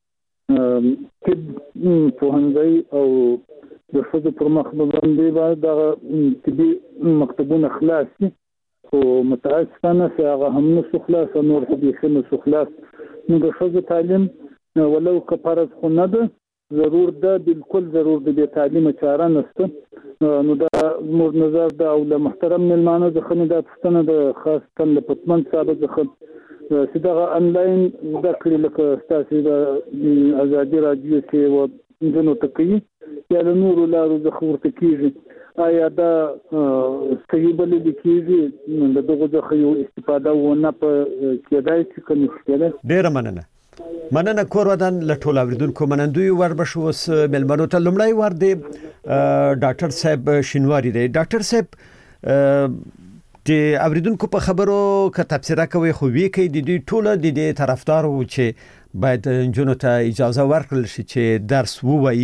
د طب پوهنځی او د ښځو پر مخ باندې باید دغه طبي مکتبونه خلاص شي، خو متاسفانه چې هغه هم نشو خلاص او نور خو بیخي نشو خلاص. نو د ښځو تعلیم ولو که فرض خو نه ده، ضرور ده، بالکل ضرور ده، بې تعلیمه چاره نشته. نو دا زموږ نظر ده. او له محترم میلمانه څخه مې دا پوښتنه ده، خاصتا له پتمن صاحب څخه چې دغه انلاین زده کړې لکه ستاسې د ازادي راډیو کې و نجونو ته کوي یا له نورو لارو څخه ورته کېږي، آیا دا صحیح بللی کېږي؟ د دغو څخه یو استفاده ونه په کېدای شي که نشي کېدای؟ ډېره مننه. مننه کور ودان له ټولو اوریدونکو منندوی وربشو. اوس میلمنو ته لومړی ور دی ډاکټر صاحب شینواری دی. ډاکټر صاحب د اوریدونکو په خبرو که تبصره کوي خو وی کوي د دوی ټوله د دې طرفدار وو چې باید نجونو ته اجازه ورکړل شي چې درس ووایي.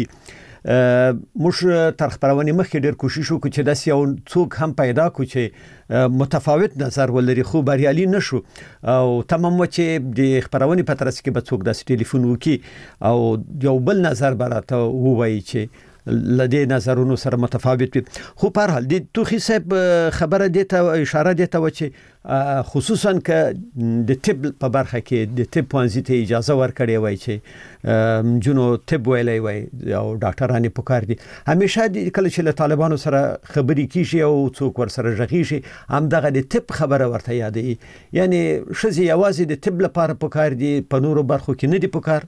موږ تر خبرونې مخکې ډېر کوشش وکړو چې داسې یو څوک هم پیدا کړو چې متفاوت نظر ولري، خو بریالي نشو. او تمام و چې د خبرونې په ترڅ کې به څوک داسې ټلیفون وکړي او یو بل نظر به راته ووایي چې لدې نظرونو سره متفاوت وي. خو په هر حال د توخی صاحب خبره دې ته اشاره دې ته و چې خصوصا که د طب په برخه کې د طب پوهنځي ته اجازه ورکړې وای چې نجونو طب ویلی وای او ډاکټرانې پکار دي. همیشه کله چې له طالبانو سره خبرې کیږي او څوک ورسره غږیږي همدغه د طب خبره ورته یادوي، یعنی ښځې یوازې د طب لپاره پکار دي، په نورو برخو کې نه دي پکار.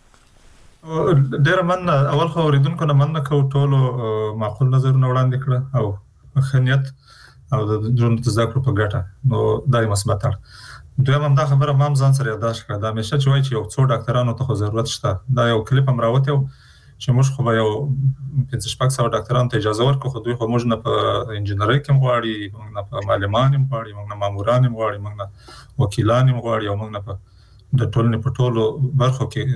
ډېر مننه. اول خو اوریدونکو نه مننه کوو، ټولو معقول نظرونه وړاندې کړه او ښه نیت او د نجونو د زده کړو په ګټه، نو دا یې مثبت اړخ. دویم همدا خبره ما هم ځان سره یادداشت کړه. دا همیشه چې وایي چې یو څو ډاکټرانو ته خو ضرورت شته. دا یو کلیپ هم راوتی و چې موږ خو به یو پنځه شپږ سوه ډاکټرانو ته اجازه ورکړو، خو دوی خو موږ نه په انجینرۍ کې هم غواړي، موږ نه په معلمان هم غواړي، موږ نه ماموران هم غواړي، موږ نه وکیلان هم غواړي، او موږ نه په د ټولنې په ټولو برخو کې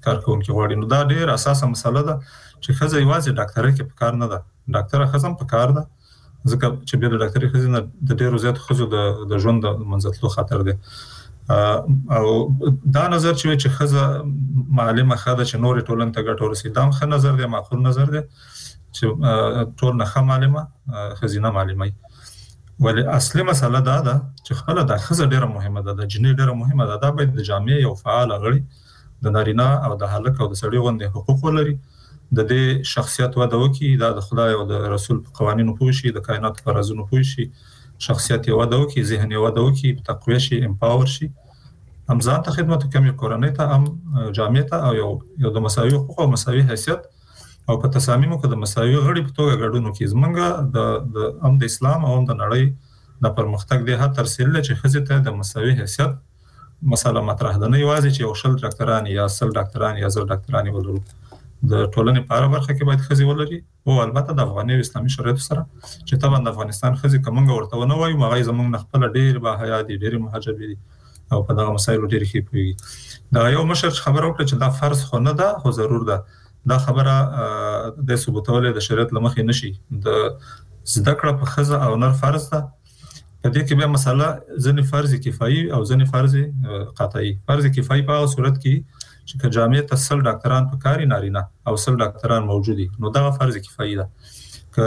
کارکونکي غواړي. نو دا ډېر اساسه مسله ده چې ښځه یوازې ډاکټرۍ کې په کار نه ده، ډاکټره ښځه هم په کار ده، ځکه چې بیا د ډاکټرۍ ښځې نه د ډېرو زیاتو ښځو د د ژوند د منځتلو خطر دی. او دا نظر چې چې ښځه معلمه ښه ده چې نورې ټولنې ته ګټه ورسوي، دا هم ښه نظر دی، معقول نظر دی چې ټول نه ښه معلمه ښځینه معلمه وي. ولې اصلي مسله دا ده چې خپله دا ښځه ډېره مهمه ده، د جنۍ ډېره مهمه ده، دا باید د جامعې یو فعاله غړي د نارینه او د هلک او د سړي غوندې حقوق ولري، د دې شخصیت وده وکړي، دا د خدای او د رسول په قوانینو پوه شي، د کائناتو په رازونو پوه شي، شخصیت یې وده وکړي، ذهن یې وده وکړي، تقویه شي، امپاور شي، هم ځان ته خدمت وکړي، هم کورنۍ ته، هم جامعې ته، او یو یو د مساوي حقوق او مساوي حیثیت او په تصامیمو کې د مساوي غړي په توګه ګډون وکړي. زمونږ د د هم د اسلام او هم د نړۍ د پرمختګ دی هر ترسیل چې ښځې ته د مساوي حیثیت مسله مطرح ده، نه یوازې چې یو شل ډاکټران یا سل ډاکټران یا زر ډاکټران ولرو. د ټولنې په هره برخه کې باید ښځې ولري، او البته د افغاني او اسلامي شرایطو سره چې طبعا د افغانستان ښځې که موږ ورته ونه وایو، هغوی زموږ نه خپله ډېرې باحیا دي، ډېرې محجبې دي او په دغه مسایلو ډېرې ښې پوهېږي. دغه یو مشر چې خبره وکړه چې دا فرض خو نه ده خو ضرور ده، دا خبره د ثبوتولې د شریعت له مخې نشي. د زده کړه په ښځه او نر فرض ده، په دې کې بیا مسله ځینې فرض کفایي او ځینې فرض قطعي. فرض کفایي په هغه صورت کې چې که جامعې ته سل ډاکټران په کار نارینه او سل ډاکټران موجودي، نو دغه فرض کفایي ده. که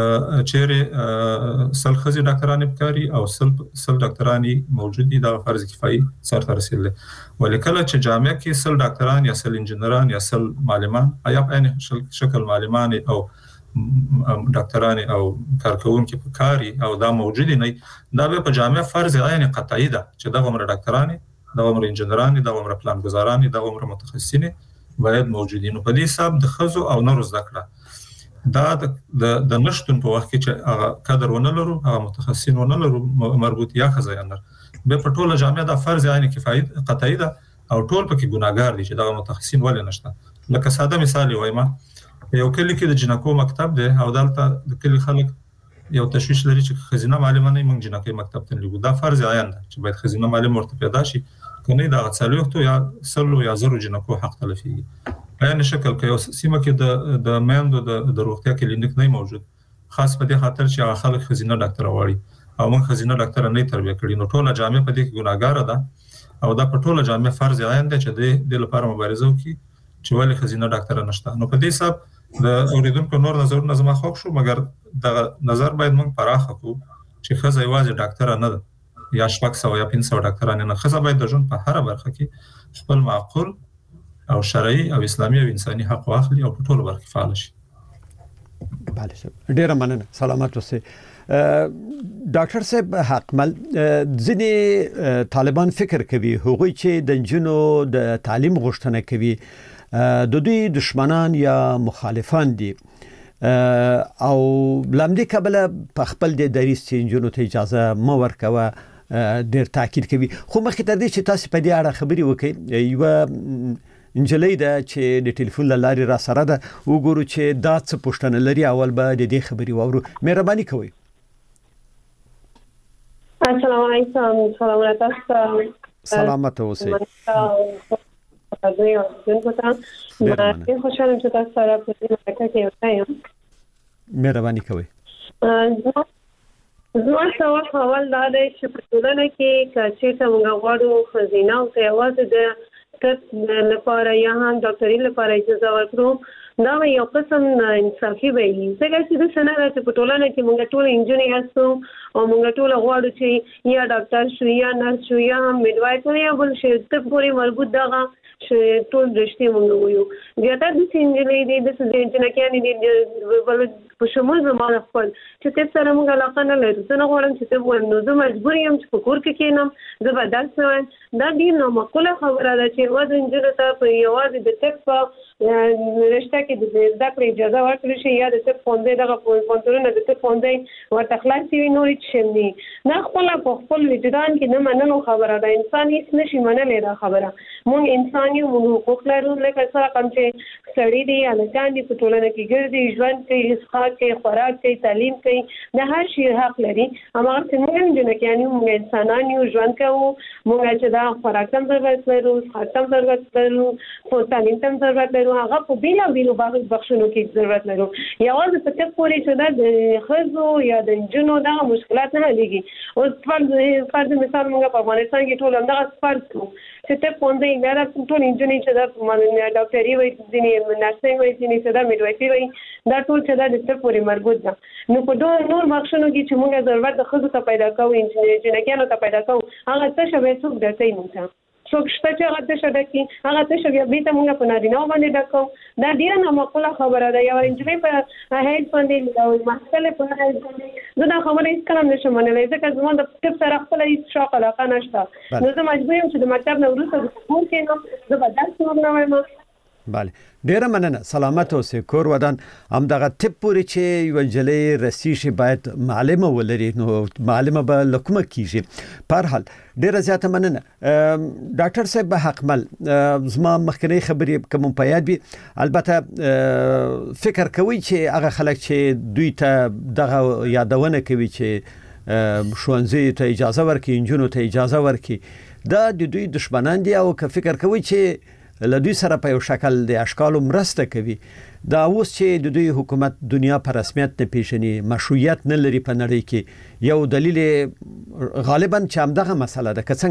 چیرې سل ښځې ډاکټرانې په کار او سل سل ډاکټران موجودي، دغه فرض کفایي سرته رسېدلی. ولې کله چې جامعه کې سل ډاکټران یا سل انجینران یا سل معلمان یا په عین شکل معلمان او ډاکټران او کارکونکي په کار او دا موجودي نه، دا به په جامعه فرض عین قطعي ده چې دغه عمر ډاکټران، دغه عمر انجینران، دغه عمر پلانګزاران، دغه عمر متخصصین باید موجودي. نو په دې حساب د ښځو او نرو زده کړه دا د د نشتون په وخت کې چې هغه قدر ونه لرو، هغه متخصصین ونه لرو، مربوط یا ښځه یا نر، به په ټوله جامعه دا فرض عین کفایي قطعي ده او ټول پکې ګناهګار دي چې دغه متخصصین ولې نشته. لکه ساده مثال یې وایم، یو کلی کې د جنکو مکتب دی او دلته د کلی خلک یو تشویش لري چې ښځینه معلمه نه موږ جنکۍ مکتب ته لېږو. دا فرض عین ده چې باید ښځینه معلم ورته پیدا شي، که نه دغه څلوېښتو یا سلو یا زرو جنکو حق تلفېږي. په عین شکل که یو سیمه کې د د میندو د روغتیا کلینیک نه موجود، خاص په دې خاطر چې هغه خلک ښځینه ډاکټره غواړي او موږ ښځینه ډاکټره نه تربیه کړي، نو ټوله جامعه په دې کې ګناهګاره ده او دا په ټوله جامعه فرض عین دی چې د دې لپاره مبارزه وکړي چې ولې ښځینه ډاکټره نشته. نو په دې حساب د اوریدونکو نور نظرونه زما خوښ شو، مګر دغه نظر باید موږ پراخه کړو چې ښځه یوازې ډاکټره نه ده یا شپږ سوه یا پنځه سوه ډاکټران نه، ښځه باید د ژوند په هره برخه کې خپل معقول او شرعي او اسلامي او انساني حق واخلي او په ټولو برخو کې فعال شي. بله صاحب، ډېره مننه، سلامت اوسئ. ډاکټر صاحب حقمل، ځینې طالبان فکر کوي هغوی چې د نجونو د تعلیم غوښتنه کوي د دوی دشمنان یا مخالفان دي او لامدې کبله په خپل د دریس چې نجونو ته اجازه مه ورکوه ډېر تاکید کوي. خو مخکې تر دې چې تاسو په دې اړه خبرې وکړئ، یوه نجلۍ ده چې د ټلیفون له لارې را سره ده، وګورو چې دا څه پوښتنه لري، اول به د دې خبرې واورو. مهرباني کوئ. السلام علیکم. سلام علیکم. سلامت اوسئ. دوی اوسئ. زه خوشحالم چې تاسو سره په دې مرکه کې وایم. مهرباني کوئ. زما سوال اول دا دی چې په ټولنه کې که چېرته موږ غواړو ښځینه‌و ته یوازې د طب لپاره یا هم ډاکټرۍ لپاره اجازه ورکړو، دا به یو قسم انصافي به وي، ځکه چې داسې نه ده چې په ټولنه کې موږ ټول انجونې هستو او موږ ټول غواړو چې یا ډاکټر شو یا نرس شو یا هم میډوایف یا بل شی، طب پورې مربوط دغه چې ټول رشتې موږ وایو. زیاتره داسې نجلۍ دي، داسې جنکیانې دي بل په شمول زما خپل چې طب سره موږ علاقه نه لرو، زه نه غواړم چې طب وایم، نو زه مجبور یم چې په کور کې کښېنم، زه به درس وایم. دا ډېر نامعقوله خبره ده چې یوازې نجونو ته په یوازې د طب په رشته کې د زده کړې اجازه ورکړي شي یا د څه فوندې دغه فوندونه د څه فوندې ورته خلاصي وي نور هیڅ شم نه نه خپل په خپل وجدان کې نه منلو خبره ده انسان هیڅ نشي منلای دا خبره مونږ انسان یو مونږ حقوق لرو لکه څنګه کوم چې سړی دی الکان دی په ټولنه کې ګرځي ژوند کوي اسخاط کوي خوراک کوي تعلیم کوي د هر شي حق لري اما چې موږ نه کوي موږ انسانان یو ژوند کوو موږ چې دا خوراک هم ضرورت لرو اسخاط هم ضرورت لرو تعلیم هم ضرورت لرو هغه په بیلا بیلو بخښونو کې ضرورت لرو یوازې په تک پورې چې دا د خزو یا د جنو دا مشکلات نه لګي او فرض فرض مثال موږ په افغانستان کې ټول همدغه فرض کوو چې ته پوندې نه را ټول انجنیر چې دا مانه ډاکټري وایي ځینې نرسنګ وایي ځینې چې دا میډوایفي وایي دا ټول چې دا د څه پورې مربوط ده نو په دوه نور بخښونو کې چې موږ ضرورت د خزو ته پیدا کوو انجنیر جنکانو ته پیدا کوو هغه څه شوی څوک درته موږ څوک شته چې هغه څه شته کې هغه څه شوی به ته موږ په نارینه باندې ډکو دا ډیره نامعقوله خبره ده یو انجنیر په هیڅ باندې او محصل په هیڅ باندې زه دا خبره هیڅ کلام نشم منلای ځکه زما د طب سره خپل هیڅ شوق علاقه نشته نو زه مجبور یم چې د مکتب نه وروسته د سکول کې نو زه به درس ورنوم بله ډیره مننه سلامت اوسئ کور ودان همدغه طب پورې چې یو نجلۍ رسي شي باید معلمه ولري نو معلمه به له کومه کیږي په هر حال ډیره زیاته مننه ډاکټر صاحب به حقمل زما مخکنی خبرې کوم په یاد وي البته فکر کوي چې هغه خلک چې دوی ته دغه یادونه کوي چې ښوونځي ته اجازه ورکړي انجونو ته اجازه ورکړي دا د دوی دشمنان دي او که فکر کوي چې له دوی سره په یو شکل د اشکالو مرسته کوي دا اوس چې د دوی حکومت دنیا په رسمیت نه پیژني مشروعیت نه لري په نړۍ کې یو دلیل غالبا چې همدغه مسله ده که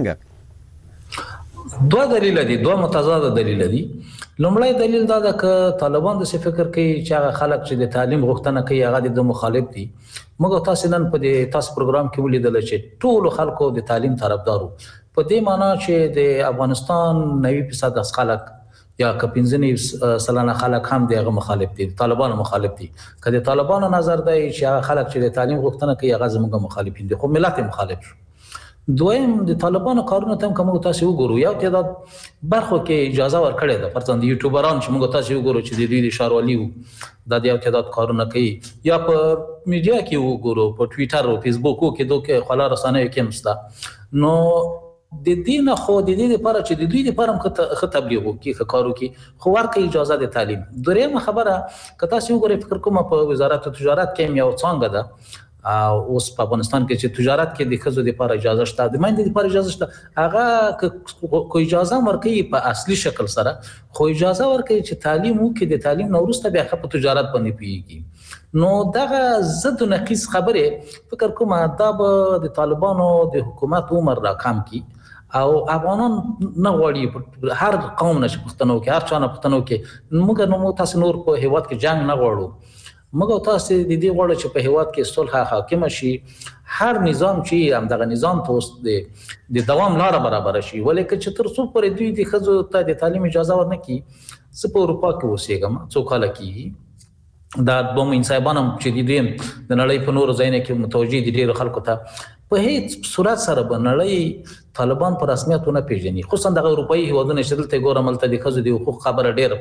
څنګه دوه دلیل دي دوه متضاد دلیل دي لومړی دلیل دا ده چې طالبان د څه فکر کوي چې هغه خلک چې د تعلیم غوښتنه کوي هغه د مخالف دي موږ تاسو نن په دې تاسو پروګرام کې ولیدل چې ټول خلکو د تعلیم طرفدارو په دې معنی چې د افغانستان نوي فیصد از خلک یا که پنځه سلنه خلک هم دغه مخالف دي طالبانو مخالف دي که د طالبانو نظر دی چې هغه خلک چې د تعلیم غوښتنه کوي هغه زموږ مخالفین دي خو ملت مخالف شو دویم د طالبانو کارونه ته کوم تاسو وګورو یو تعداد برخو کې اجازه ورکړې ده پرځند یوټیوبران چې موږ تاسو وګورو چې د دوی د شاروالي د یو تعداد کارونه کوي یا په میډیا کې وګورو په ټوئیټر او فیسبوک کې دوه خلا رسنۍ کې مستا نو د دې نه خو د دې لپاره چې د دوی لپاره خه تبلیغ وکړي خه کارو کې خو ورکه اجازه د تعلیم درېمه خبره که تاسو وګورئ فکر کوم په وزارت تجارت کې یو څنګه ده او اوس په افغانستان کې چې تجارت کې د خزو لپاره اجازه شته د ماندې لپاره اجازه شته هغه کو اجازه ورکړي په اصلي شکل سره خو اجازه ورکړي چې تعلیم وکړي د تعلیم نو وروسته بیا په تجارت باندې پیږي نو دغه ضد نقیص خبره فکر کوم دا به د طالبانو د حکومت عمر راکم کی او افغانان نه غواړي هر قوم نشه پښتنو کې هر چا نه پښتنو کې موږ نو تاسو نور په هیواد کې جنگ نه غواړو موږ تاسو د دې غواړو چې په هیواد کې صلح حاکم شي هر نظام چې هم دغه نظام ته د دوام لار برابر شي ولیکن چې تر څو پر دوی د خزو ته د تعلیم اجازه ورنکړي څه په اروپا کې اوسېږم څو کال کې دا دوم انسانانو چې د دې د نړۍ په نور ځایونو کې متوجي دي ډېر خلکو ته په هیڅ صورت سره بنړی طالبان پر رسمیت نه پیژني خصوصا د اروپאי هیوادونو شرل ته ګورم ملته د خزو د حقوق خبره ډېر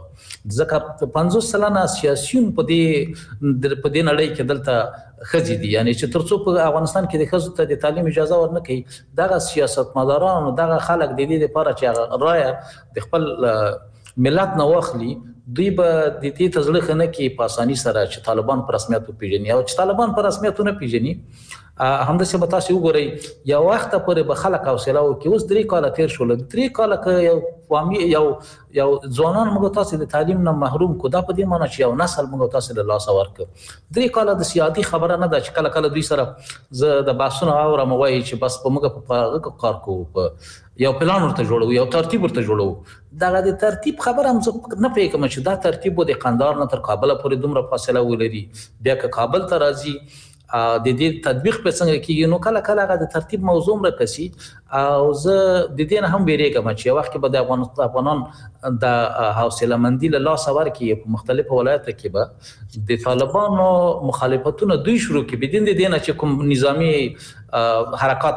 ځکه پنځوس سلنه سیاسيون په دې په دې نړۍ کې دلته خزي دي یعنی چې ترڅو په افغانستان کې د خزو ته د تعلیم اجازه ورنکړي دغه سیاستمداران دغه خلک د دې لپاره چې رائے د خپل ملت نه واخلي دوی به د دې تزړه خنه کې په اساني سره چې طالبان پر رسمیت پیژني او چې طالبان پر رسمیت نه پیژني همدا څه به تاسو وګورئ یو وخت پورې به خلک حوصله وکړي اوس درې کاله تیر شول درې کاله کې یو قومي یو یو ځوانان موږ تاسو د تعلیم نه محروم کو دا په دې معنی چې یو نسل موږ تاسو له لاس ورک درې کاله د سیاسي خبره نه ده چې کله کله دوی سره زه د باسونو اورم وایي چې بس په موږ په کار کوو یو پلان ورته جوړو یو ترتیب ورته جوړو دا د ترتیب خبره هم نه پېکم چې دا ترتیب د قندهار نه تر کابل پورې دومره فاصله ولري بیا که کابل ته راځي د دې تطبیق په څنګه کې نو کله کله هغه د ترتیب موضوع مرکزي او زه د دې نه هم بیریږم چې وخت کې به د افغانان د حوصله مندي له لاس ورکړي په مختلفو ولایتو کې به د طالبانو مخالفتونه دوی شروع کړي بدین د دې نه چې کوم نظامی حرکات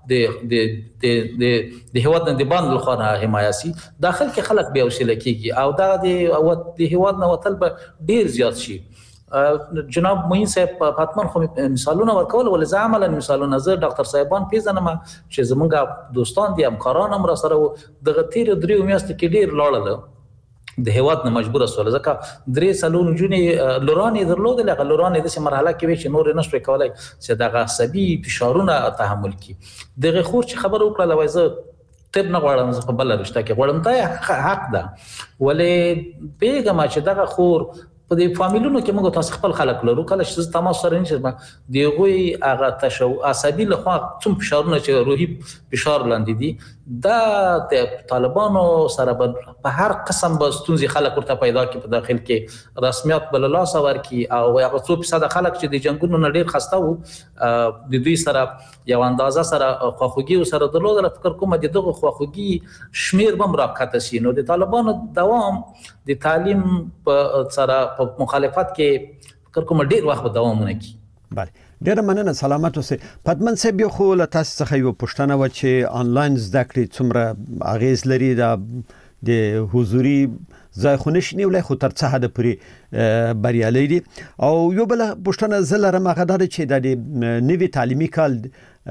د د د د هیواد نه د باندې لخوا حمایسي داخل کې خلک به وسیله کیږي او دا د د هیواد نه وتل به ډیر زیات شي. جناب معین صاحب حتمان خو مثالونه ورکول ول زه عملا مثالونه زه ډاکټر صاحبان پیژنم چې زمونږ دوستان دي همکاران هم را سره دغه تیر درې میاشتې کې ډیر لاړل د هیواد نه مجبور سول ځکه درې سلون جونې لورانې درلودل هغه لورانې د سم مرحله کې چې نور نشوي کولای چې دغه عصبي فشارونه تحمل کړي. دغه خور چې خبر وکړه لوي زه طب نه غواړم زه په بل رشته کې غواړم ته حق ده ولې پیغام چې دغه خور په دې فامیلونو کې موږ تاسو خپل خلک لرو کله چې تماس سره نشي دی غوي هغه تشو عصبي لخوا څوم فشارونه چې روحي فشار لاندې دي دا د طالبانو سره په هر قسم به ستونزې خلک ورته پیدا کی په داخل کې رسمیت بل لاس ور کی او هغه څو فیصد خلک چې د جنگونو نه ډیر خسته وو د دوی سره یو اندازه سره خواخوږي سره درلودل فکر کوم د دغه خواخوږي شمیر بم راکته شي نو د طالبانو دوام د تعلیم په سره په مخالفت کې فکر کوم ډیر وخت دوام نه کی. بله ډیره مننه سلامت اوسئ. پدمن صاحب یو خو له تاسو څخه یو پوښتنه و چې آنلاین زده کړې څومره اغیز لري د حضوري ځای خو نشي نیولای خو تر څه حد پورې بریالي دي او یو بل پوښتنه زه لرم هغه دا چې د نوي تعلیمي کال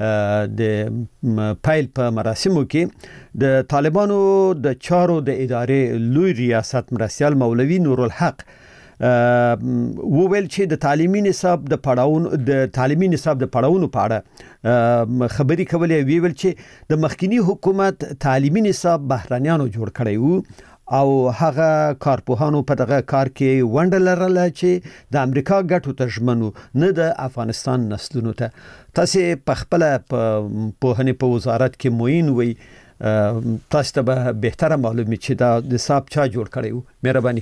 د پایل په مراسمو کې د طالبانو د چارو د ادارې لوی ریاست مرستیال مولوي نورالحق وویل چې د تعلیمي نصاب د پړاوونو د تعلیمي نصاب د پړاوونو په اړه خبري کولې ویل چې د مخکینی حکومت تعلیمي نصاب بهرانيانو جوړ کړی وو او هغه کارپوهانو په دغه کار کې ونډه لرله چې د امریکا ګټو ته ژمنو نه د افغانستان نسلونو ته. تاسو په خپل په په وزارت کې موین وي تاسو ته به بهتره معلومه چې دا د نصاب چا جوړ کړی وو. مهرباني.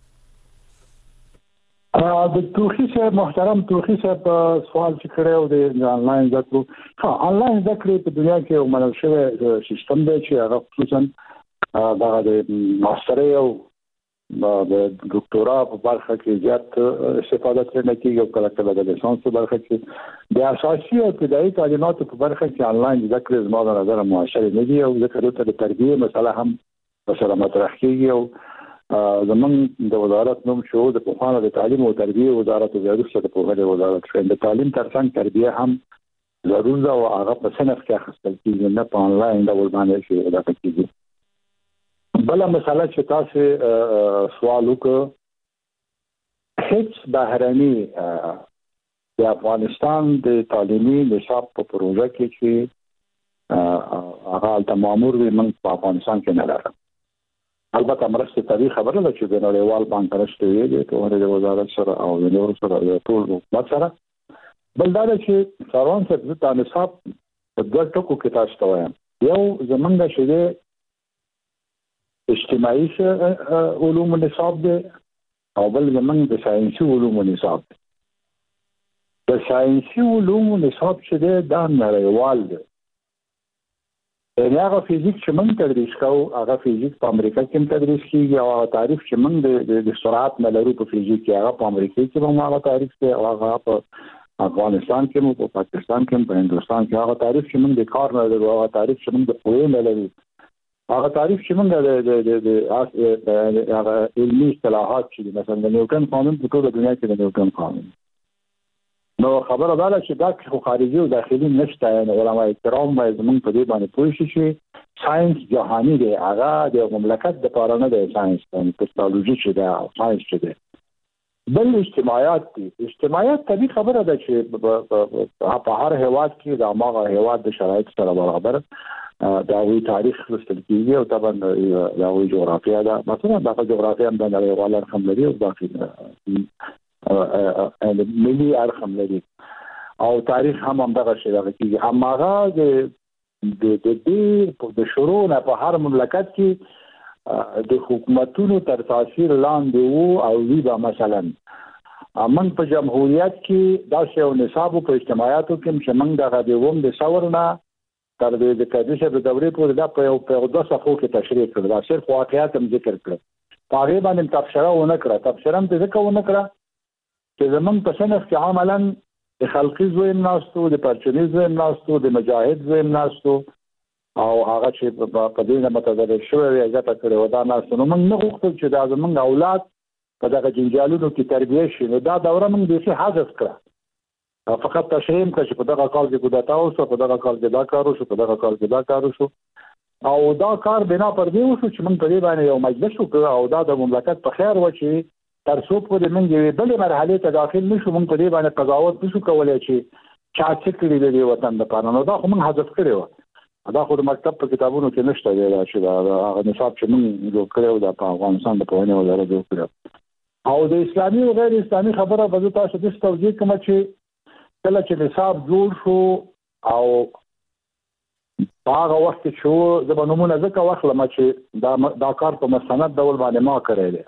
د توخي صاحب محترم توخي صاحب سوال چې کړو د آنلاین زده کړو ها آنلاین زده کړې په دنیا کې یو منل شوی سیستم دی چې هغه خصوصا دا د ماسترۍ او د ډاکټورا په برخه کې زیات استفاده ترې کېږي او کله کله د لیسانس په برخه کې د اساسي او ابتدایي تعلیماتو په برخه کې آنلاین زده کړې زما د نظر مؤثر نه دي او ځکه د تربیه مسله هم مثلا مطرح کېږي او زمون د وزارت نوم شو د پوهانو د تعلیم او تربیه وزارت او د رسټ په هغه وزارت کې د تعلیم ترڅنګ تربیه هم ضروري ده او هغه په صنف کې خپل کېږي نه په انلاین ډول باندې شي دا کېږي. بل مسله چې تاسو سوال وکړ هیڅ بهرني د افغانستان د تعلیمي نصاب په پروژه کې چې هغه د مامور وي من په افغانستان کې نه لري. البته مرسته تاریخ خبره ده چې د نړیوال بانک راشته ویلي ته د وزارت سره او د نور سره د ټول حکومت سره بل دا چې څارون څه د نصاب په دوه ټکو کې تاسو ته وایم. یو زمونږ شې اجتماعي علوم نصاب دی او بل زمونږ د ساينسي علوم نصاب دی. د ساينسي علوم نصاب چې دا نړیوال دی. یعنی هغه فزیک چې موږ تدریس کوو هغه فزیک په امریکا کې تدریس کیږي او هغه تعریف چې موږ د سرعت نه لرو په فزیک کې هغه په امریکا کې هم هغه تعریف دی او هغه په افغانستان کې مو په پاکستان کې په هندستان کې هغه تعریف چې موږ د کار نه لرو هغه تعریف چې موږ د پوهې نه لرو هغه تعریف چې موږ د هغه علمي اصطلاحات چې مثلا د نیوټن قانون په ټول دنیا کې د نیوټن قانون نو خبره دا چې دا خو خارجي او داخلي نشته یعنی علماء کرام زمونږ په دې باندې پوه شي چې ساينس جهاني دی هغه د مملکت د پاره نه دی ساينس د ټکنالوژي چې دا ساينس چې دی بل اجتماعات دي اجتماعات طبي خبره ده چې په هر هیواد کې د هغه هیواد د شرایط سره برابر دا وی تاریخ لوستل کیږي او طبعا دا وی جغرافیا ده مثلا دا جغرافیا هم د نړیوال رقم لري او داخلي ا ملي ارقام لري او تاریخ هم هم دغه شی دغه کیږي هماغه د د د د شروع نه په هر مملکت کې د حکومتونو تر تاثیر لاندې وو او وی با مثلا امن په جمهوریت کې دا شی او نصاب په اجتماعاتو کې چې موږ دغه د ووم د ثورنا تر د کډیشه د دورې پورې دا په یو په دوه صفحو کې تشریح کړل دا صرف واقعیت هم ذکر کړل پاره باندې تبصره ونه کړه تبصره هم ذکر ونه کړه چې زمون په صنف کې عملاً د خلقي زویم ناستو، د پرچوني زویم ناستو، د مجاهد زویم ناستو او هغه چې په دې نه متضرر شوی وي ځکه کړي ودا ناستو. نو موږ نه غوښتل چې دا زموږ اولاد په دغه جنجالونو کې تربیه شي. نو دا دوره موږ بیخي حذف کړه، فقط تشریح کړه چې په دغه کال کې کودتا وشو، په دغه کال کې دا کار وشو، په دغه کال کې دا کار وشو او دا کار بنا پر دې وشو چې موږ په دې باندې یو مجلس وکړو او دا د مملکت په خیر و چې تر څو پورې موږ یوې بلې مرحلې ته داخل نشو، موږ په دې باندې قضاوت نشو کولی چې چا څه کړي د دې وطن دپاره. نو دا خو موږ حذف کړی وه، دا خو د مکتب په کتابونو کې نشته دی دا چې دا هغه نصاب چې موږ جوړ کړی و دا په افغانستان د پوهنې وزارت جوړ کړی او د اسلامي او غیر اسلامي خبره به زه تاسو داسې توجیه کوم چې کله چې نصاب جوړ شو او په هغه وخت کې چې زه به نومونه ځکه واخلم چې دا دا کار په مستند ډول باندې ما کړی دی.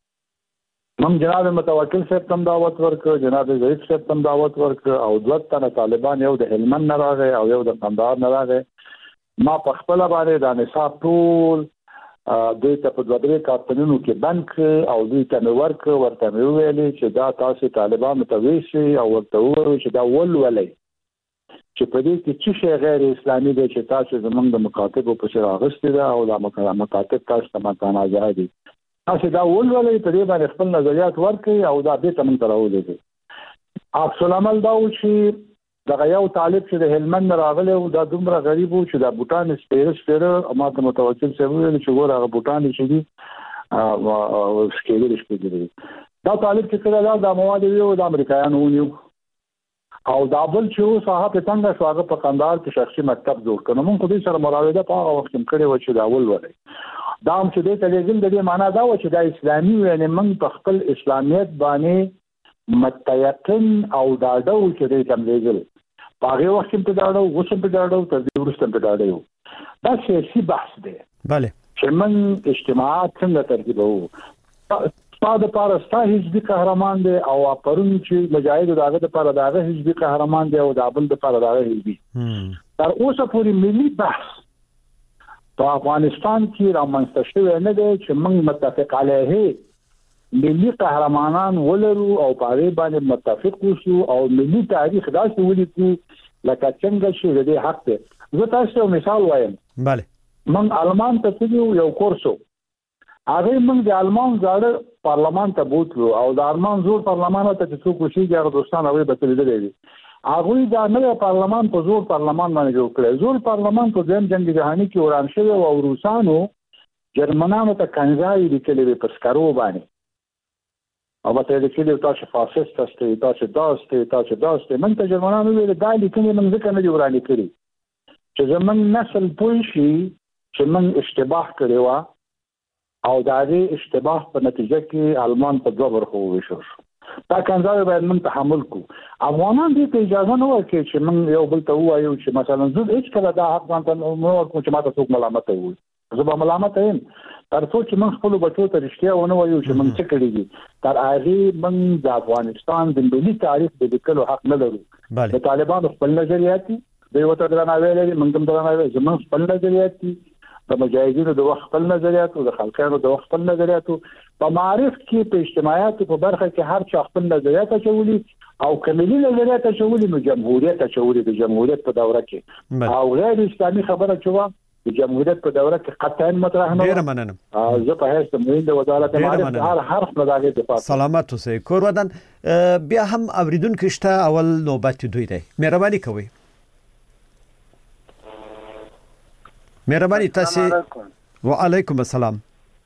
موږ جناب متوکل صاحب ته دعوت ورکړ، جناب ظریف صاحب ته دعوت ورکړ او دوه تنه طالبان، یو د هلمند نه راغی او یو د کندهار نه راغی. ما په خپله باندې دا نصاب ټول دوی ته په دوه درې کارتنونو کې بند کړ او دوی ته مې ورکړ، ورته مې وویلې چې دا تاسې طالبانو ته ویشئ او ورته ووایئ چې دا ولولئ چې په دې کې څه شی غیر اسلامي دی چې تاسو زموږ د مکاتبو پسې راغستې ده او دا مکاتب تاسو ته متنازعه دي، تاسو دا ولولئ، په دې باندې خپل نظریات ورکړئ او دا بېرته موږ ته راولېږئ. عکس العمل دا و چې دغه یو طالب چې د هلمند نه راغلی و دا دومره غریب و چې دا بوټان سپېره سپېره ما ته متوکل صاحب وویل چې ګوره هغه بوټان چې دي سکېدلي شپېدلي. دا طالب چې کله دا دا مواد وي د امریکایانو ونیو او دا بل چې اوس هغه په څنګه شو هغه په کندهار کې شخصي مکتب جوړ کړ. نو موږ خو دې سره مراوده په هغه وخت کې کړې وه چې دا ولولئ. دا هم چې دې ته لېږل د دې معنا دا وه چې دا اسلامي و، یعنې موږ په خپل اسلامیت باندې متیقن او ډاډه وو چې دې ته م لېږل. په هغې وخت کې هم پرې ډاډه وو، اوس هم پرې ډاډه وو، تر دې وروسته هم پرې ډاډه یو. دا سیاسي بحث دی چې موږ اجتماعات څنګه ترتیبوو. ستا دپاره ستا حزبي قهرمان دی او پرون چې مجاهد د هغه دپاره د هغه حزبي قهرمان دی او د بل دپاره د هغه حزبي. تر اوسه پورې ملي بحث په افغانستان کې رامنځته شوی نه دی چې موږ متفق علیه ملي قهرمانان ولرو او په هغې باندې متفق وشو او ملي تاریخ داسې ولیکو لکه څنګه چې د دې حق دی. زه تاسو یو مثال وایم. بله موږ آلمان ته تللو، یو کورس و، هغې موږ د آلمان زاړه پارلمان ته بوتلو او د آلمان زوړ پارلمان ته چې څوک اوسېږي هغه دوستان هغوی به تللیدلی دي. هغوی دا نوی پارلمان په زوړ پارلمان باندې جوړ کړی. زوړ پارلمان په دویم جنګ جهاني کې وران شوی او روسانو جرمنانو ته کنځاوې لیکلې وې په سکرو باندې او ورته یې لیکلي تاسو فاسست هستئ، تاسو دا هستئ، تاسو دا هستئ. موږ ته جرمنانو وویل دا لیکنې موږ ځکه نه دي ورانې کړي چې زموږ نسل پوه شي چې موږ اشتباه کړې وه او د هغې اشتباه په نتیجه کې آلمان په دوه برخو وویشل شو. دا کنځاوې باید موږ تحمل کړو. افغانان دې ته اجازه نه ورکوي چې موږ یو بل ته ووایو چې مثلا زه هېڅکله دا حق ځان ته نه ورکوم چې ما ته څوک ملامته ووایي. زه به ملامته یم تر څو چې موږ خپلو بچو ته رښتیا ونه وایو چې موږ څه کړي دي. تر هغې موږ د افغانستان د ملي تاریخ د لیکلو حق نه لرو. د طالبانو خپل نظریات دي، دوی ورته درناوی لري، موږ هم درناوی. زموږ خپل نظریات دي، د مجاهدینو د وخت خپل نظریاتو، د خلقیانو د وخت خپل نظریاتو. په معارف کې په اجتماعاتو په برخه کې هر چا خپل نظریات اچولي او که ملي نظریات اچولي نو جمهوریت اچولي د جمهوریت په دوره کې. او غیر اسلامي خبره چې وه د جمهوریت په دوره کې قطعا مطرح نه وه. ډېره مننه. زه په حیث د معین د وزارت معارف هر حرف نه د هغې دفاع. سلامت اوسئ. کور ودان بیا هم اورېدونکي شته، اول نوبت دوی دی. مهرباني کوئ. مهرباني تاسې. وعلیکم السلام.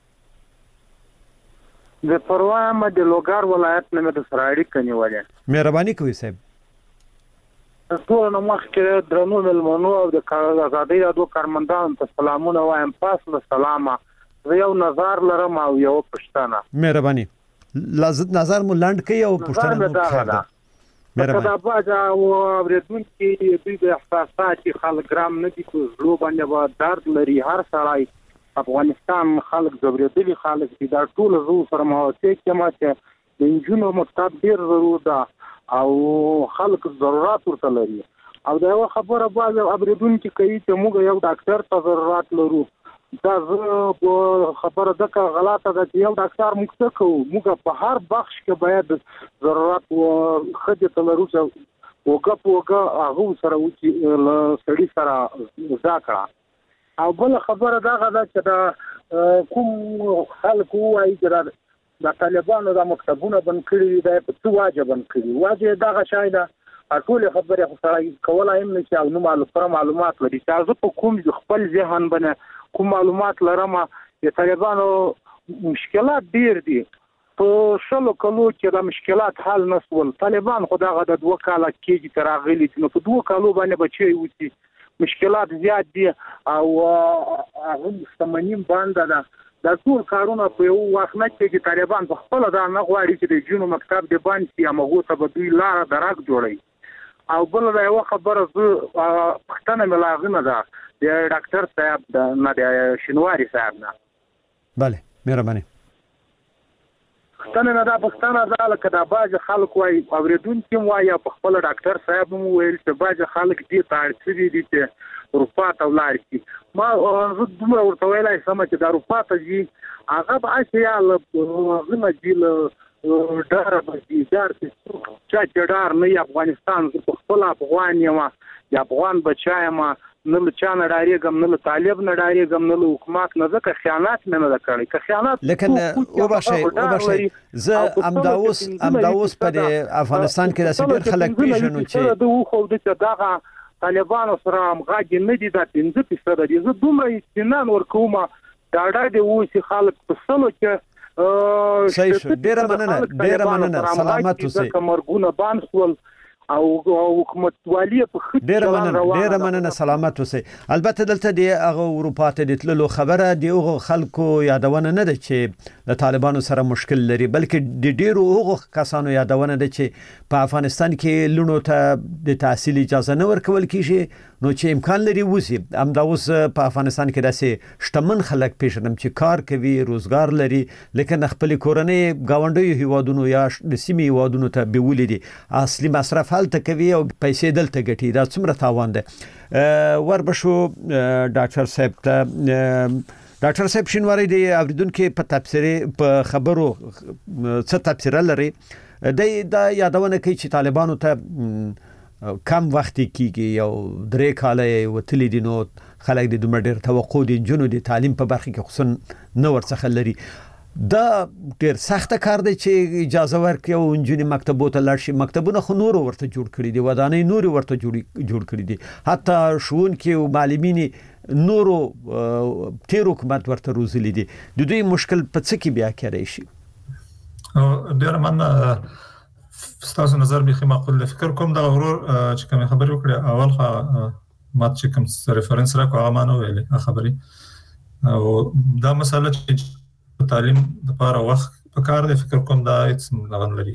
د پروا ما د لوګار ولایت نه مې د سره اړیکه نیولې. مهرباني کوئ صاحب. ټول نو مخکې درنو مېلمنو او د ازادۍ راډیو کارمندانو ته سلامونه وایم. پاس له سلامه زه یو نظر لرم او یو پوښتنه. مهرباني نظر مو لنډ کړئ او پوښتنه مو خیر ده. مهرباني. که دا باج او اورېدونکي دوی د احساسات خلک ګرام نه دي، په زړه باندې به درد لري. هر سړی افغانستان خلک ځورېدلي خلک دي. دا ټول زه سره موافق یم چې د نجونو مکتب ډېر ضرور ده او خلک ضرورت ورته لري. او دا یوه خبره بعض اورېدونکي کوي چې موږ یو ډاکټر ته ضرورت لرو. دا زه خبره دغه غلطه ده چې یو ډاکټر موږ څه کوو. موږ په هر بخش کې باید ضرورت ښځې ته لرو چې وګه پوګه هغه سره وچی سړی سره ځکړه او بل خبره دا غدا چې دا کوم خلکو وايي چې د طالبانو د مکتبونو بند کړي دا په څه واجب بند کړي واجب دا شاید ټول خبره خو سره کولای هم نشي او نو معلومات معلومات لري چې زه په کوم خپل ذهن باندې کوم معلومات لرم د طالبانو مشکلات ډیر دي په شلو کلو کې د مشکلات حل نسول طالبان خو دا د دوه کاله کېږي تر اغلی نو په دوه کالو باندې بچي وتی مشکلات زیات دي او هغه مستمنین باندې دا د ټول کارونه په یو وخت نه کې طالبان په خپل دا نه غواړي چې د جنو مکتب د باندې یا مغو ته به دوی لار درک جوړي او بل دا یو خبره زه پښتنه ملاغنه ده د ډاکټر صاحب د نه د شنواری صاحب نه بله مهرباني پښتنه نه دا پښتنه ده لکه دا باج خلک وای اوریدونکو وای په خپل ډاکټر صاحب مو ویل چې باج خلک دي تاړ دي چې اروپا ته ولاړ کی ما زه دومره ورته ویلای سم چې د اروپا ته جي هغه به اشیاء غنه جیل ډار به دي ډار چې چې ډار نه افغانستان په خپل افغان یم یا افغان بچایم نه له چا نه ډاریږم نه له طالب نه ډاریږم نه له حکومت نه ځکه خیانت نه نه کړی که خیانت لیکن او بشي او بشي زه امداوس امداوس په افغانستان کې د سیډر خلک پیژنو چې دوه خو د دغه طالبانو سره مغاګي نه دي د پنځه فیصد دي زه دومره استنان ورکوم دا ډاډه وسی خلک په سلو کې صحیح شو ډیر مننه ډیر مننه سلامت اوسئ کومرګونه بانسول او حکومت والی په خټه ډیر مننه ډیر مننه سلامت اوسئ البته دلته دی هغه اروپا ته د تللو خبره دی هغه خلکو یادونه نه ده چې د طالبانو سره مشکل لري بلکې د ډیرو هغه کسانو یادونه ده چې په افغانستان کې لونو ته د تحصیل اجازه نه ورکول کیږي نو چې امکان لري وسی هم دا اوس په افغانستان کې داسې شتمن خلک پیژنم چې کار کوي روزګار لري لیکن خپل کورنۍ گاونډي هیوادونو یا د سیمې هیوادونو ته بیولې دي اصلي مصرف هلته کوي او پیسې دلته ګټي دا څومره تاوان ده وربشو ډاکټر صاحب ته ډاکټر صاحب شینواری دی اوریدونکو په تفسیر په خبرو څه تفسیر لري دا یادونه کوي چې طالبانو ته کم وخت کېږي یو درې کاله وتلی دي نو خلک د دومره ډېر توقع دي جنو د تعلیم په برخه کې خصوصا نه ورڅخه لري دا ډېر سخت کار دی چې اجازه ورکړي او انجونی مکتبونو ته لاړ شي مکتبونه خو نور ورته جوړ کړي دي ودانۍ نور ورته جوړ جوړ کړي دي حتی ښوونکي او معلمین نورو تیر حکومت ورته روزلي دي د دوی مشکل په څه کې بیا کېدای شي ډېر مننه ستاسو نظر به معقول دی فکر کوم دا غرور چې کوم خبرې وکړه اول خو ما چې کوم ریفرنس راکو هغه ما نه ویلې خبرې او دا مسله چې تعلیم د لپاره وخت په کار دی فکر کوم دا هیڅ لغن لري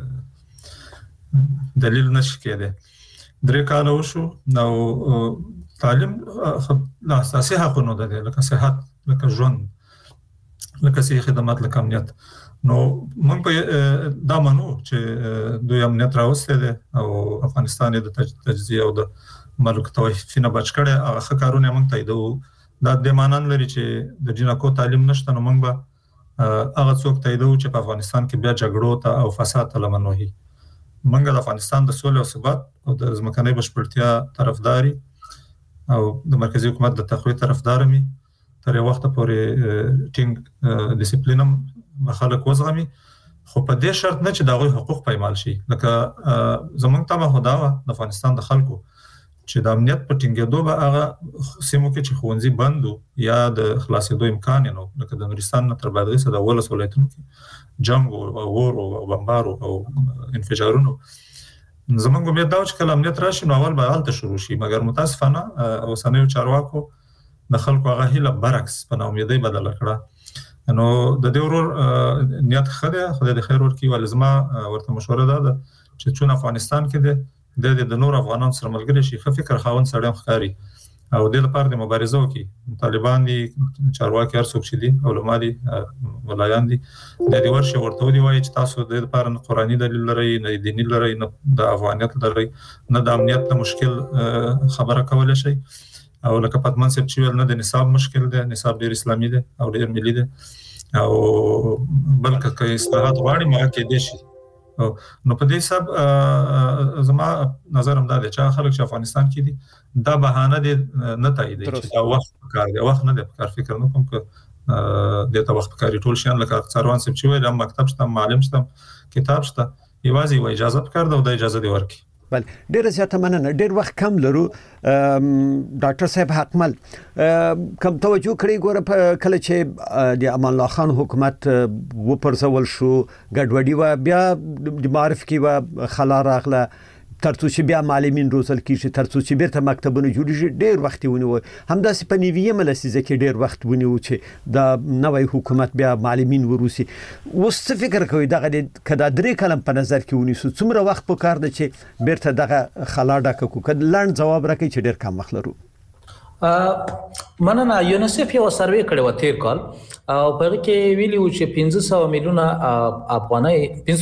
دلیل نشي کېده درې کاله وشو نو تعلیم لا اساسي حقونه ده لکه صحت لکه ژوند لکه صحي خدمات لکه امنیت نو موږ په دا منو چې دوی امنیت راوستي دي او افغانستان د تجزیه او د ملک توفیق نه بچ کړي هغه کارونه موږ تاییدو دا د مانن لري چې د جنکو تعلیم نشته نو موږ به هغه څوک تاییدو چې په افغانستان کې بیا جګړو ته او فساد ته لمن وهي موږ د افغانستان د سولې او ثبات او د ځمکنۍ بشپړتیا طرفداري او د مرکزی حکومت د تقویت طرفدار مي تر یو وخت پورې ټینګ ډیسپلینم خلک وزغمي خو په دې شرط نه چې دغه حقوق پایمال شي لکه زمونږ ته خدا د افغانستان د خلکو چې د امنیت په ټینګېدو به هغه سیمو کې چې ښوونځي بندو یا د خلاصېدو امکان نه لکه د نورستان نه تر بادغیس د ولس ولایتونو کې جنگ او اور او بمبارو او انفجارونو زمونږ امید دا چې کله امنیت راشي نو اول به حالت شروع شي مګر متاسفانه اوسنیو چارواکو د خلکو هغه هیله برعکس په ناامیدۍ بدله کړه نو د دې ورور نیت خدای خدای د خیر ورکړي ولزما ورته مشوره ده چې چون افغانستان کې د د نور افغانانو سره ملګری شي خو فکر خاون سړی ښکاری او د لپاره د مبارزه وکي طالبان دي چارواکي هر څوک شي دي علما دي ولایان دي د دې ورشه ورته دی وایي چې تاسو د لپاره قرآني دلیل لري نه دیني لري نه د افغانیت لري نه د امنیت د مشکل خبره کول شي او لکه پاتمان سپ چې ول نه د نصاب مشکل دی نصاب ډیر اسلامي دی او ډیر ملي دی او بلکې که اصلاحات غواړي ما کې دي شي نو په دې حساب زما نظر هم دا دی چې خلک چې افغانستان کې دي دا بهانه دي نه تایید چې دا وخت کار دی وخت نه دی کار فکر نه کوم چې د تا وخت کاری ټول شان لکه څاروان سم چې وای د مکتب شته معلم شته کتاب شته یوازې و اجازه کار دا د اجازه دی ورکی بل ډیر زیاته مننه ډیر وخت کم لرو ډاکټر صاحب حقمل کم توجه کړی ګوره کله چې د امان الله خان حکومت و پرځول شو ګډوډي و بیا د معرف کې و خلا راغله ترڅو چې بیا معلمین روزل کیږي ترڅو چې بیرته مکتبونه جوړیږي ډیر وخت ونیو همداسې په نیویه ملسیزه کې ډیر وخت ونیو چې د نوې حکومت بیا معلمین وروسي اوس څه فکر کوي دغه کدا درې کلم په نظر کې ونیسو څومره وخت په کار دی چې بیرته دغه خلا ډکه کو کله لاند جواب راکړي چې ډیر کم وخت لرو مننه یونیسف یو سروې کړو تیر کال او په کې ویلیو چې پنځه سوه میلیونه افغانۍ